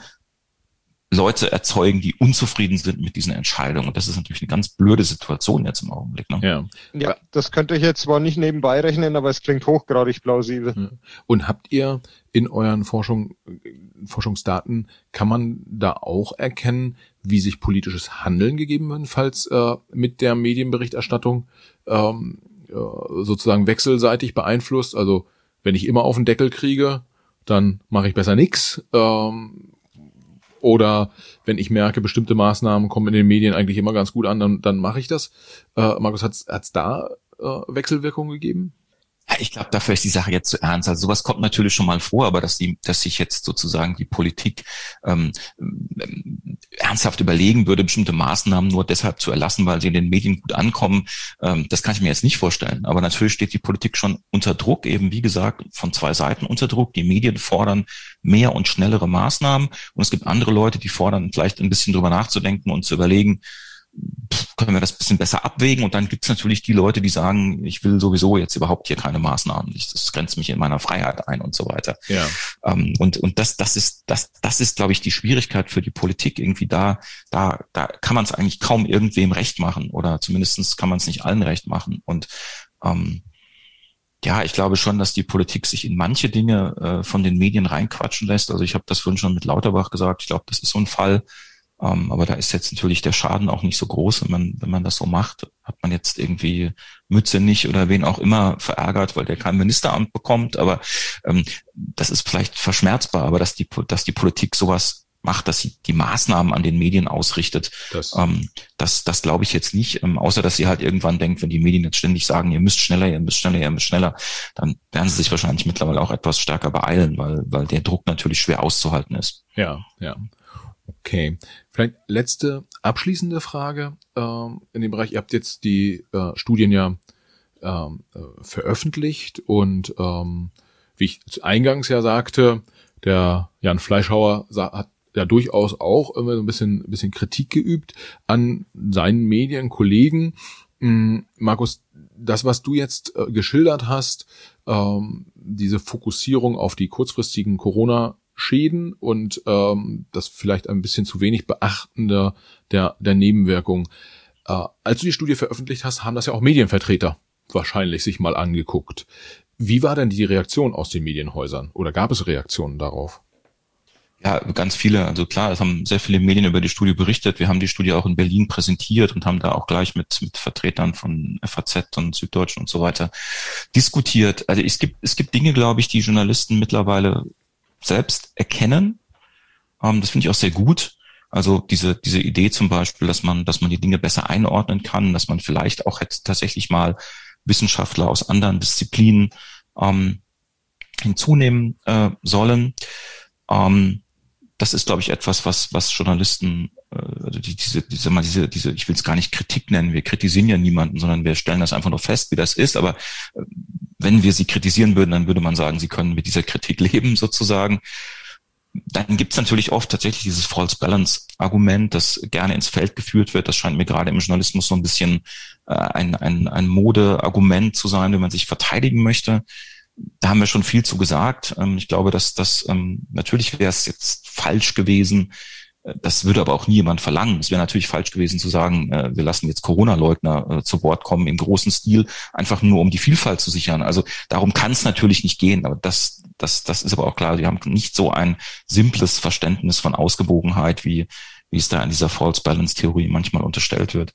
Leute erzeugen, die unzufrieden sind mit diesen Entscheidungen. Und das ist natürlich eine ganz blöde Situation jetzt im Augenblick. Ne? Ja. ja, das könnte ich jetzt zwar nicht nebenbei rechnen, aber es klingt hochgradig plausibel. Und habt ihr in euren Forschung, Forschungsdaten, kann man da auch erkennen, wie sich politisches Handeln gegebenenfalls äh, mit der Medienberichterstattung ähm, äh, sozusagen wechselseitig beeinflusst? Also wenn ich immer auf den Deckel kriege, dann mache ich besser nix. Ähm, Oder wenn ich merke, bestimmte Maßnahmen kommen in den Medien eigentlich immer ganz gut an, dann, dann mache ich das. Äh, Markus, hat's hat's da äh, Wechselwirkungen gegeben? Ja, ich glaube, dafür ist die Sache jetzt zu ernst. Also sowas kommt natürlich schon mal vor, aber dass die, dass sich jetzt sozusagen die Politik ähm, ähm, ernsthaft überlegen würde, bestimmte Maßnahmen nur deshalb zu erlassen, weil sie in den Medien gut ankommen, ähm, das kann ich mir jetzt nicht vorstellen. Aber natürlich steht die Politik schon unter Druck, eben wie gesagt, von zwei Seiten unter Druck. Die Medien fordern mehr und schnellere Maßnahmen und es gibt andere Leute, die fordern, vielleicht ein bisschen drüber nachzudenken und zu überlegen, können wir das ein bisschen besser abwägen? Und dann gibt es natürlich die Leute, die sagen, ich will sowieso jetzt überhaupt hier keine Maßnahmen. Das grenzt mich in meiner Freiheit ein und so weiter. Ja. Ähm, und und das das ist das das ist, glaube ich, die Schwierigkeit für die Politik. Irgendwie da da da kann man es eigentlich kaum irgendwem recht machen oder zumindest kann man es nicht allen recht machen. Und ähm, ja, ich glaube schon, dass die Politik sich in manche Dinge äh, von den Medien reinquatschen lässt. Also ich habe das vorhin schon mit Lauterbach gesagt. Ich glaube, das ist so ein Fall. Um, aber da ist jetzt natürlich der Schaden auch nicht so groß, wenn man, wenn man das so macht. Hat man jetzt irgendwie Mütze nicht oder wen auch immer verärgert, weil der kein Ministeramt bekommt. Aber ähm, das ist vielleicht verschmerzbar, aber dass die, dass die Politik sowas macht, dass sie die Maßnahmen an den Medien ausrichtet, das, ähm, das, das glaube ich jetzt nicht. Ähm, außer dass sie halt irgendwann denkt, wenn die Medien jetzt ständig sagen, ihr müsst schneller, ihr müsst schneller, ihr müsst schneller, dann werden sie sich wahrscheinlich mittlerweile auch etwas stärker beeilen, weil, weil der Druck natürlich schwer auszuhalten ist. Ja, ja. Okay, vielleicht letzte abschließende Frage ähm, in dem Bereich. Ihr habt jetzt die äh, Studien ja ähm, äh, veröffentlicht und ähm, wie ich eingangs ja sagte, der Jan Fleischhauer hat ja durchaus auch immer so ein bisschen, ein bisschen Kritik geübt an seinen Medienkollegen. Ähm, Markus, das, was du jetzt äh, geschildert hast, ähm, diese Fokussierung auf die kurzfristigen Corona Schäden und ähm, das vielleicht ein bisschen zu wenig Beachten der, der, der Nebenwirkungen. Äh, als du die Studie veröffentlicht hast, haben das ja auch Medienvertreter wahrscheinlich sich mal angeguckt. Wie war denn die Reaktion aus den Medienhäusern? Oder gab es Reaktionen darauf? Ja, ganz viele. Also klar, es haben sehr viele Medien über die Studie berichtet. Wir haben die Studie auch in Berlin präsentiert und haben da auch gleich mit, mit Vertretern von F A Z und Süddeutschen und so weiter diskutiert. Also es gibt, es gibt Dinge, glaube ich, die Journalisten mittlerweile selbst erkennen. Ähm, das finde ich auch sehr gut. Also diese, diese Idee zum Beispiel, dass man, dass man die Dinge besser einordnen kann, dass man vielleicht auch hätte tatsächlich mal Wissenschaftler aus anderen Disziplinen ähm, hinzunehmen äh, sollen. Ähm, Das ist, glaube ich, etwas, was was Journalisten, also die, diese, diese, mal diese, diese, ich will es gar nicht Kritik nennen. Wir kritisieren ja niemanden, sondern wir stellen das einfach nur fest, wie das ist. Aber wenn wir sie kritisieren würden, dann würde man sagen, sie können mit dieser Kritik leben, sozusagen. Dann gibt es natürlich oft tatsächlich dieses False Balance Argument, das gerne ins Feld geführt wird. Das scheint mir gerade im Journalismus so ein bisschen äh, ein ein ein Modeargument zu sein, wenn man sich verteidigen möchte. Da haben wir schon viel zu gesagt. Ich glaube, dass das natürlich wäre es jetzt falsch gewesen. Das würde aber auch nie jemand verlangen. Es wäre natürlich falsch gewesen zu sagen, wir lassen jetzt Corona-Leugner zu Wort kommen im großen Stil, einfach nur um die Vielfalt zu sichern. Also darum kann es natürlich nicht gehen. Aber das, das, das ist aber auch klar. Wir haben nicht so ein simples Verständnis von Ausgewogenheit, wie, wie es da in dieser False Balance-Theorie manchmal unterstellt wird.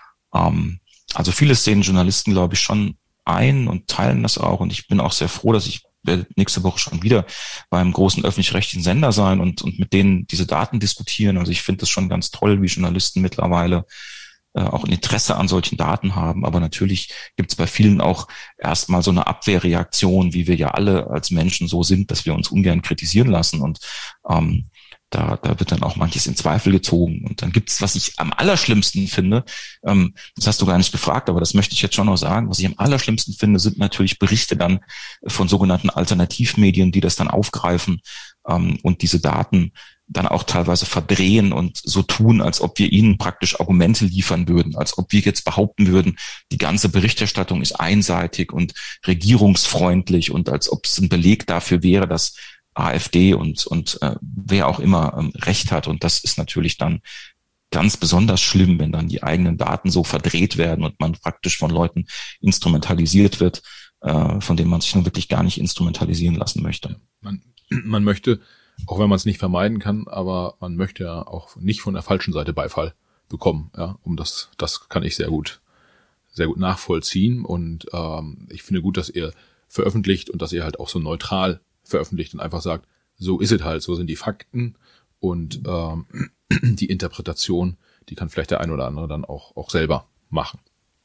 Also vieles sehen Journalisten, glaube ich, schon ein und teilen das auch. Und ich bin auch sehr froh, dass ich werde nächste Woche schon wieder beim großen öffentlich-rechtlichen Sender sein und, und mit denen diese Daten diskutieren. Also ich finde das schon ganz toll, wie Journalisten mittlerweile äh, auch ein Interesse an solchen Daten haben. Aber natürlich gibt es bei vielen auch erstmal so eine Abwehrreaktion, wie wir ja alle als Menschen so sind, dass wir uns ungern kritisieren lassen. Und ähm, Da, da wird dann auch manches in Zweifel gezogen. Und dann gibt's, was ich am allerschlimmsten finde, ähm, das hast du gar nicht gefragt, aber das möchte ich jetzt schon noch sagen, was ich am allerschlimmsten finde, sind natürlich Berichte dann von sogenannten Alternativmedien, die das dann aufgreifen ähm, und diese Daten dann auch teilweise verdrehen und so tun, als ob wir ihnen praktisch Argumente liefern würden, als ob wir jetzt behaupten würden, die ganze Berichterstattung ist einseitig und regierungsfreundlich und als ob es ein Beleg dafür wäre, dass AfD und und äh, wer auch immer ähm, Recht hat. Und das ist natürlich dann ganz besonders schlimm, wenn dann die eigenen Daten so verdreht werden und man praktisch von Leuten instrumentalisiert wird, äh, von denen man sich nun wirklich gar nicht instrumentalisieren lassen möchte. Man, man möchte, auch wenn man es nicht vermeiden kann, aber man möchte ja auch nicht von der falschen Seite Beifall bekommen. Ja, um das, das kann ich sehr gut, sehr gut nachvollziehen. Und ähm, ich finde gut, dass ihr veröffentlicht und dass ihr halt auch so neutral veröffentlicht und einfach sagt, so ist es halt, so sind die Fakten und ähm, die Interpretation, die kann vielleicht der ein oder andere dann auch auch selber machen.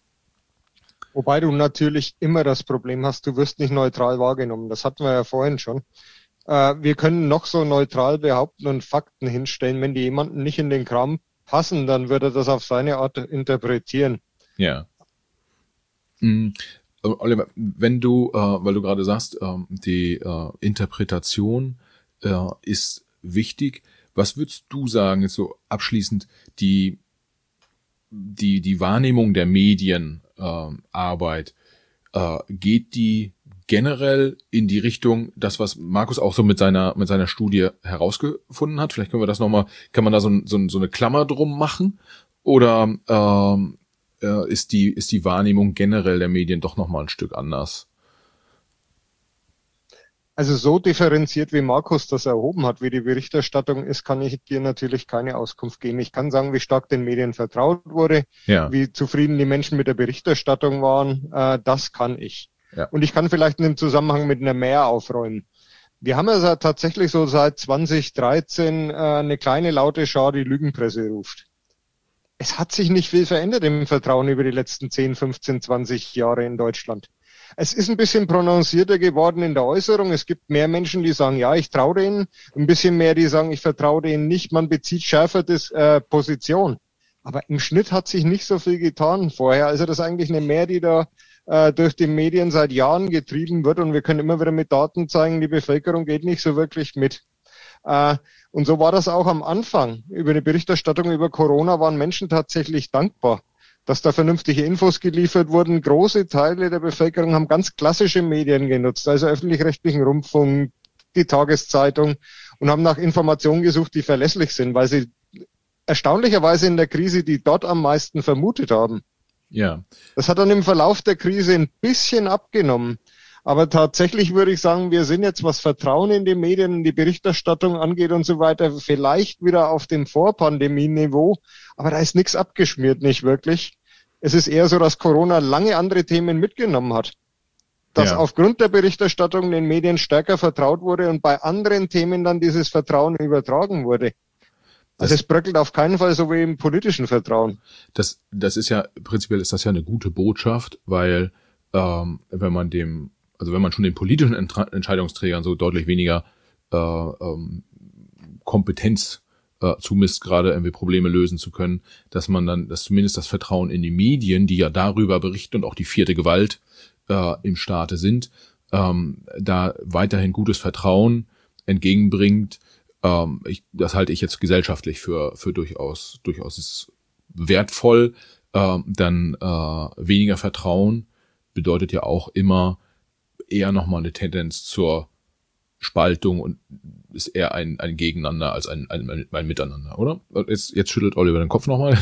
Wobei du natürlich immer das Problem hast, du wirst nicht neutral wahrgenommen. Das hatten wir ja vorhin schon. Äh, wir können noch so neutral behaupten und Fakten hinstellen. Wenn die jemanden nicht in den Kram passen, dann wird er das auf seine Art interpretieren. Ja. Mhm. Oliver, wenn du, äh, weil du gerade sagst, äh, die äh, Interpretation äh, ist wichtig, was würdest du sagen, ist so abschließend die die die Wahrnehmung der Medienarbeit, äh, äh, geht die generell in die Richtung, das was Markus auch so mit seiner mit seiner Studie herausgefunden hat? Vielleicht können wir das nochmal, kann man da so, so, so eine Klammer drum machen? Oder ähm, ist die ist die Wahrnehmung generell der Medien doch noch mal ein Stück anders? Also so differenziert, wie Markus das erhoben hat, wie die Berichterstattung ist, kann ich dir natürlich keine Auskunft geben. Ich kann sagen, wie stark den Medien vertraut wurde, ja. Wie zufrieden die Menschen mit der Berichterstattung waren, äh, das kann ich. Ja. Und ich kann vielleicht in dem Zusammenhang mit einer Mehr aufräumen. Wir haben ja tatsächlich so seit zwanzig dreizehn äh, eine kleine laute Schar, die Lügenpresse ruft. Es hat sich nicht viel verändert im Vertrauen über die letzten zehn, fünfzehn, zwanzig Jahre in Deutschland. Es ist ein bisschen prononcierter geworden in der Äußerung. Es gibt mehr Menschen, die sagen, ja, ich traue denen. Ein bisschen mehr, die sagen, ich vertraue denen nicht. Man bezieht schärfer das äh, Position. Aber im Schnitt hat sich nicht so viel getan vorher. Also das ist eigentlich eine Mehr, die da äh, durch die Medien seit Jahren getrieben wird. Und wir können immer wieder mit Daten zeigen, die Bevölkerung geht nicht so wirklich mit. Äh, und so war das auch am Anfang. Über die Berichterstattung über Corona waren Menschen tatsächlich dankbar, dass da vernünftige Infos geliefert wurden. Große Teile der Bevölkerung haben ganz klassische Medien genutzt, also öffentlich-rechtlichen Rundfunk, die Tageszeitung und haben nach Informationen gesucht, die verlässlich sind, weil sie erstaunlicherweise in der Krise die dort am meisten vermutet haben. Ja. Das hat dann im Verlauf der Krise ein bisschen abgenommen. Aber tatsächlich würde ich sagen, wir sind jetzt, was Vertrauen in die Medien, in die Berichterstattung angeht und so weiter, vielleicht wieder auf dem Vorpandemie-Niveau. Aber da ist nichts abgeschmiert, nicht wirklich. Es ist eher so, dass Corona lange andere Themen mitgenommen hat. Dass ja. aufgrund der Berichterstattung den Medien stärker vertraut wurde und bei anderen Themen dann dieses Vertrauen übertragen wurde. Also es bröckelt auf keinen Fall so wie im politischen Vertrauen. Das, das ist ja, prinzipiell ist das ja eine gute Botschaft, weil ähm, wenn man dem, also wenn man schon den politischen Entra- Entscheidungsträgern so deutlich weniger äh, ähm, Kompetenz äh, zumisst, gerade irgendwie Probleme lösen zu können, dass man dann, dass zumindest das Vertrauen in die Medien, die ja darüber berichten und auch die vierte Gewalt äh, im Staate sind, ähm, da weiterhin gutes Vertrauen entgegenbringt. Ähm, ich, das halte ich jetzt gesellschaftlich für für durchaus durchaus wertvoll. Ähm, dann äh, weniger Vertrauen bedeutet ja auch immer eher nochmal eine Tendenz zur Spaltung und ist eher ein ein Gegeneinander als ein ein, ein Miteinander, oder? Jetzt jetzt schüttelt Oliver den Kopf nochmal.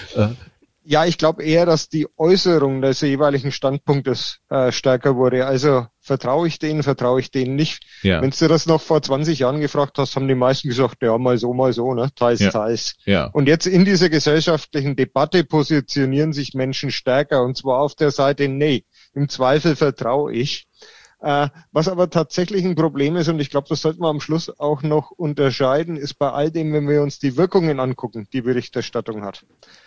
Ja, ich glaube eher, dass die Äußerung des jeweiligen Standpunktes äh, stärker wurde. Also vertraue ich denen, vertraue ich denen nicht. Ja. Wenn du das noch vor zwanzig Jahren gefragt hast, haben die meisten gesagt, ja, mal so, mal so, ne, teils, ja. teils. Ja. Und jetzt in dieser gesellschaftlichen Debatte positionieren sich Menschen stärker, und zwar auf der Seite, nee, im Zweifel vertraue ich. Äh, was aber tatsächlich ein Problem ist, und ich glaube, das sollten wir am Schluss auch noch unterscheiden, ist bei all dem, wenn wir uns die Wirkungen angucken, die Berichterstattung hat.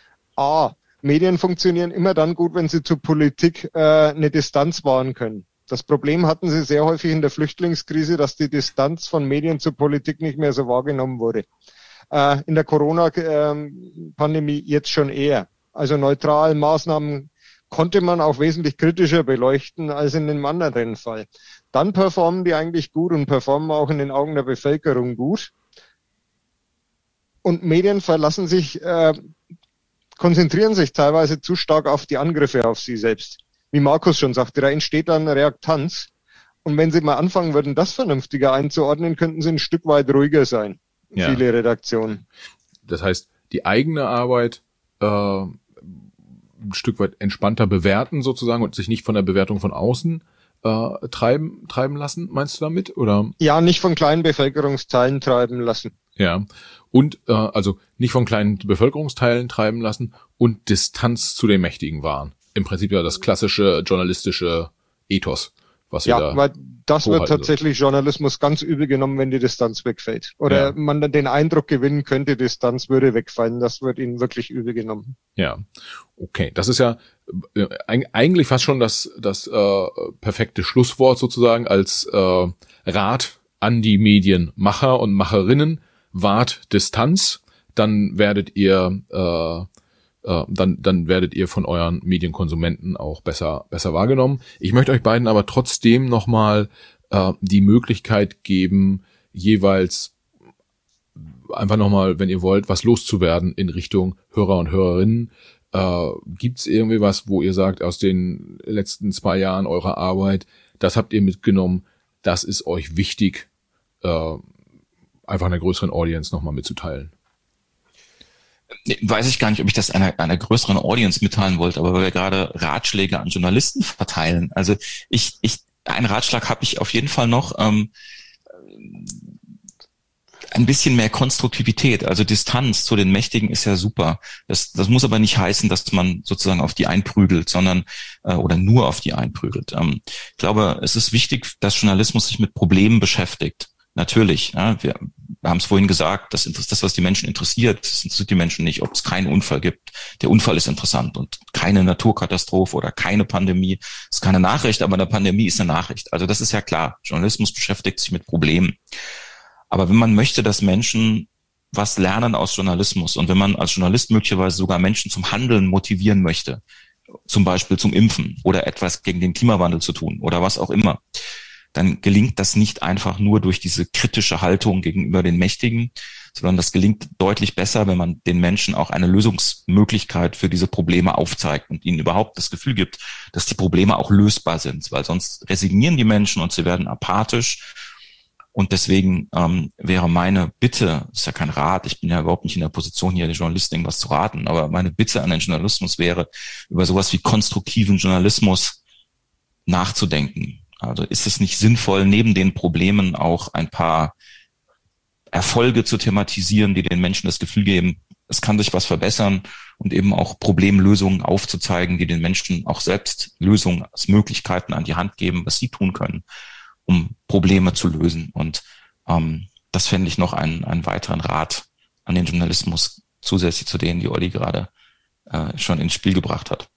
A, Medien funktionieren immer dann gut, wenn sie zur Politik äh, eine Distanz wahren können. Das Problem hatten sie sehr häufig in der Flüchtlingskrise, dass die Distanz von Medien zur Politik nicht mehr so wahrgenommen wurde. Äh, in der Corona-Pandemie jetzt schon eher. Also neutrale Maßnahmen konnte man auch wesentlich kritischer beleuchten als in dem anderen Fall. Dann performen die eigentlich gut und performen auch in den Augen der Bevölkerung gut. Und Medien verlassen sich äh, konzentrieren sich teilweise zu stark auf die Angriffe auf sie selbst. Wie Markus schon sagte, da entsteht dann Reaktanz. Und wenn sie mal anfangen würden, das vernünftiger einzuordnen, könnten sie ein Stück weit ruhiger sein. Ja. Viele Redaktionen. Das heißt, die eigene Arbeit äh, ein Stück weit entspannter bewerten sozusagen und sich nicht von der Bewertung von außen äh, treiben treiben lassen, meinst du damit? Oder? Ja, nicht von kleinen Bevölkerungsteilen treiben lassen. Ja, und äh, also nicht von kleinen Bevölkerungsteilen treiben lassen und Distanz zu den Mächtigen wahren. Im Prinzip ja das klassische journalistische Ethos, was wir ja, da. Ja, weil das wird tatsächlich so. Journalismus ganz übel genommen, wenn die Distanz wegfällt. Oder ja. man dann den Eindruck gewinnen könnte, Distanz würde wegfallen. Das wird ihnen wirklich übel genommen. Ja, okay. Das ist ja äh, eigentlich fast schon das das äh, perfekte Schlusswort sozusagen als äh, Rat an die Medienmacher und Macherinnen. Wahrt Distanz, dann werdet ihr äh, äh, dann dann werdet ihr von euren Medienkonsumenten auch besser besser wahrgenommen. Ich möchte euch beiden aber trotzdem nochmal äh, die Möglichkeit geben, jeweils einfach nochmal, wenn ihr wollt, was loszuwerden in Richtung Hörer und Hörerinnen. Äh, gibt's irgendwie was, wo ihr sagt, aus den letzten zwei Jahren eurer Arbeit, das habt ihr mitgenommen, das ist euch wichtig, äh, einfach einer größeren Audience nochmal mitzuteilen? Weiß ich gar nicht, ob ich das einer, einer größeren Audience mitteilen wollte, aber weil wir gerade Ratschläge an Journalisten verteilen. Also ich, ich, einen Ratschlag habe ich auf jeden Fall noch, ähm, ein bisschen mehr Konstruktivität, also Distanz zu den Mächtigen ist ja super. Das, das muss aber nicht heißen, dass man sozusagen auf die einprügelt, sondern äh, oder nur auf die einprügelt. Ähm, ich glaube, es ist wichtig, dass Journalismus sich mit Problemen beschäftigt. Natürlich, ja, wir, wir haben es vorhin gesagt, das ist das, was die Menschen interessiert. Das interessiert die Menschen nicht, ob es keinen Unfall gibt. Der Unfall ist interessant und keine Naturkatastrophe oder keine Pandemie. Das ist keine Nachricht, aber eine Pandemie ist eine Nachricht. Also das ist ja klar. Journalismus beschäftigt sich mit Problemen. Aber wenn man möchte, dass Menschen was lernen aus Journalismus und wenn man als Journalist möglicherweise sogar Menschen zum Handeln motivieren möchte, zum Beispiel zum Impfen oder etwas gegen den Klimawandel zu tun oder was auch immer, dann gelingt das nicht einfach nur durch diese kritische Haltung gegenüber den Mächtigen, sondern das gelingt deutlich besser, wenn man den Menschen auch eine Lösungsmöglichkeit für diese Probleme aufzeigt und ihnen überhaupt das Gefühl gibt, dass die Probleme auch lösbar sind, weil sonst resignieren die Menschen und sie werden apathisch. Und deswegen ähm, wäre meine Bitte, das ist ja kein Rat, ich bin ja überhaupt nicht in der Position, hier den Journalisten irgendwas zu raten, aber meine Bitte an den Journalismus wäre, über sowas wie konstruktiven Journalismus nachzudenken. Also ist es nicht sinnvoll, neben den Problemen auch ein paar Erfolge zu thematisieren, die den Menschen das Gefühl geben, es kann sich was verbessern und eben auch Problemlösungen aufzuzeigen, die den Menschen auch selbst Lösungsmöglichkeiten an die Hand geben, was sie tun können, um Probleme zu lösen. Und ähm, das fände ich noch einen, einen weiteren Rat an den Journalismus, zusätzlich zu denen, die Olli gerade äh, schon ins Spiel gebracht hat.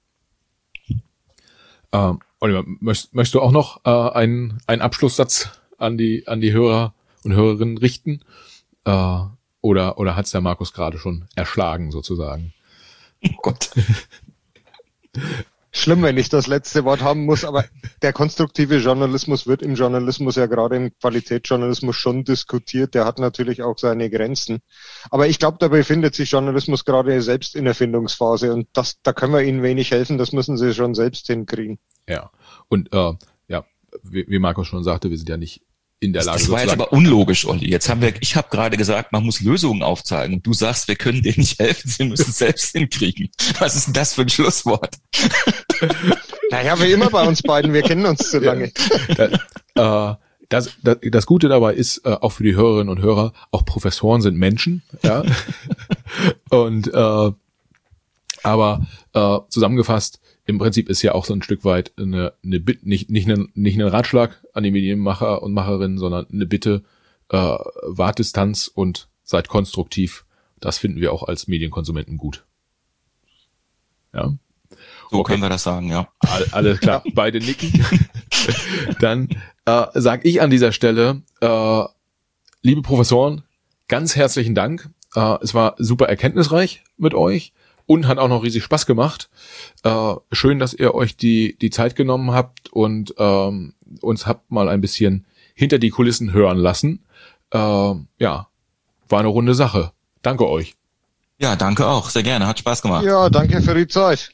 Ähm, Oliver, möchtest, möchtest du auch noch äh, einen, einen Abschlusssatz an die, an die Hörer und Hörerinnen richten? Äh, oder oder hat's der Markus gerade schon erschlagen, sozusagen? Oh Gott. Schlimm, wenn ich das letzte Wort haben muss, aber der konstruktive Journalismus wird im Journalismus, ja gerade im Qualitätsjournalismus, schon diskutiert. Der hat natürlich auch seine Grenzen. Aber ich glaube, da befindet sich Journalismus gerade selbst in der Findungsphase und das, da können wir ihnen wenig helfen, das müssen sie schon selbst hinkriegen. Ja, und äh, ja, wie, wie Markus schon sagte, wir sind ja nicht in der Lage. Das war jetzt aber unlogisch, Olli. Jetzt haben wir, ich habe gerade gesagt, man muss Lösungen aufzeigen. Und du sagst, wir können denen nicht helfen, sie müssen es selbst hinkriegen. Was ist denn das für ein Schlusswort? Naja, wie immer bei uns beiden, wir kennen uns zu lange. Ja, äh, das, das, das Gute dabei ist, äh, auch für die Hörerinnen und Hörer, auch Professoren sind Menschen, ja. Und äh, aber äh, zusammengefasst, im Prinzip ist ja auch so ein Stück weit eine, eine Bitte, nicht nicht ein nicht ein Ratschlag an die Medienmacher und Macherinnen, sondern eine Bitte, äh, wahrt Distanz und seid konstruktiv. Das finden wir auch als Medienkonsumenten gut. Ja. So okay. Können wir das sagen, ja. All, alles klar, beide nicken. Dann äh, sage ich an dieser Stelle, äh, liebe Professoren, ganz herzlichen Dank. Äh, es war super erkenntnisreich mit euch. Und hat auch noch riesig Spaß gemacht. Äh, schön, dass ihr euch die die Zeit genommen habt und ähm, uns habt mal ein bisschen hinter die Kulissen hören lassen. Äh, ja, war eine runde Sache. Danke euch. Ja, danke auch. Sehr gerne. Hat Spaß gemacht. Ja, danke für die Zeit.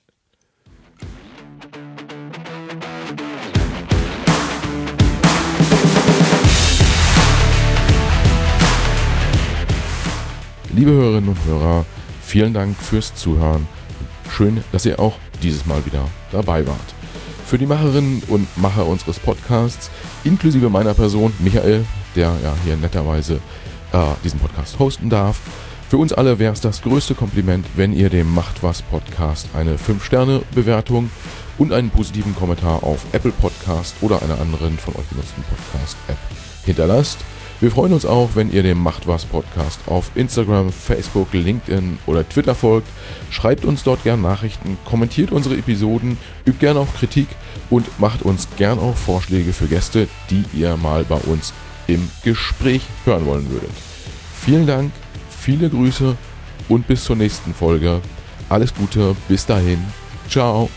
Liebe Hörerinnen und Hörer, vielen Dank fürs Zuhören. Schön, dass ihr auch dieses Mal wieder dabei wart. Für die Macherinnen und Macher unseres Podcasts, inklusive meiner Person, Michael, der ja hier netterweise äh, diesen Podcast hosten darf, für uns alle wäre es das größte Kompliment, wenn ihr dem Macht was Podcast eine fünf Sterne Bewertung und einen positiven Kommentar auf Apple Podcast oder einer anderen von euch genutzten Podcast-App hinterlasst. Wir freuen uns auch, wenn ihr dem Macht was Podcast auf Instagram, Facebook, LinkedIn oder Twitter folgt. Schreibt uns dort gern Nachrichten, kommentiert unsere Episoden, übt gern auch Kritik und macht uns gern auch Vorschläge für Gäste, die ihr mal bei uns im Gespräch hören wollen würdet. Vielen Dank, viele Grüße und bis zur nächsten Folge. Alles Gute, bis dahin. Ciao.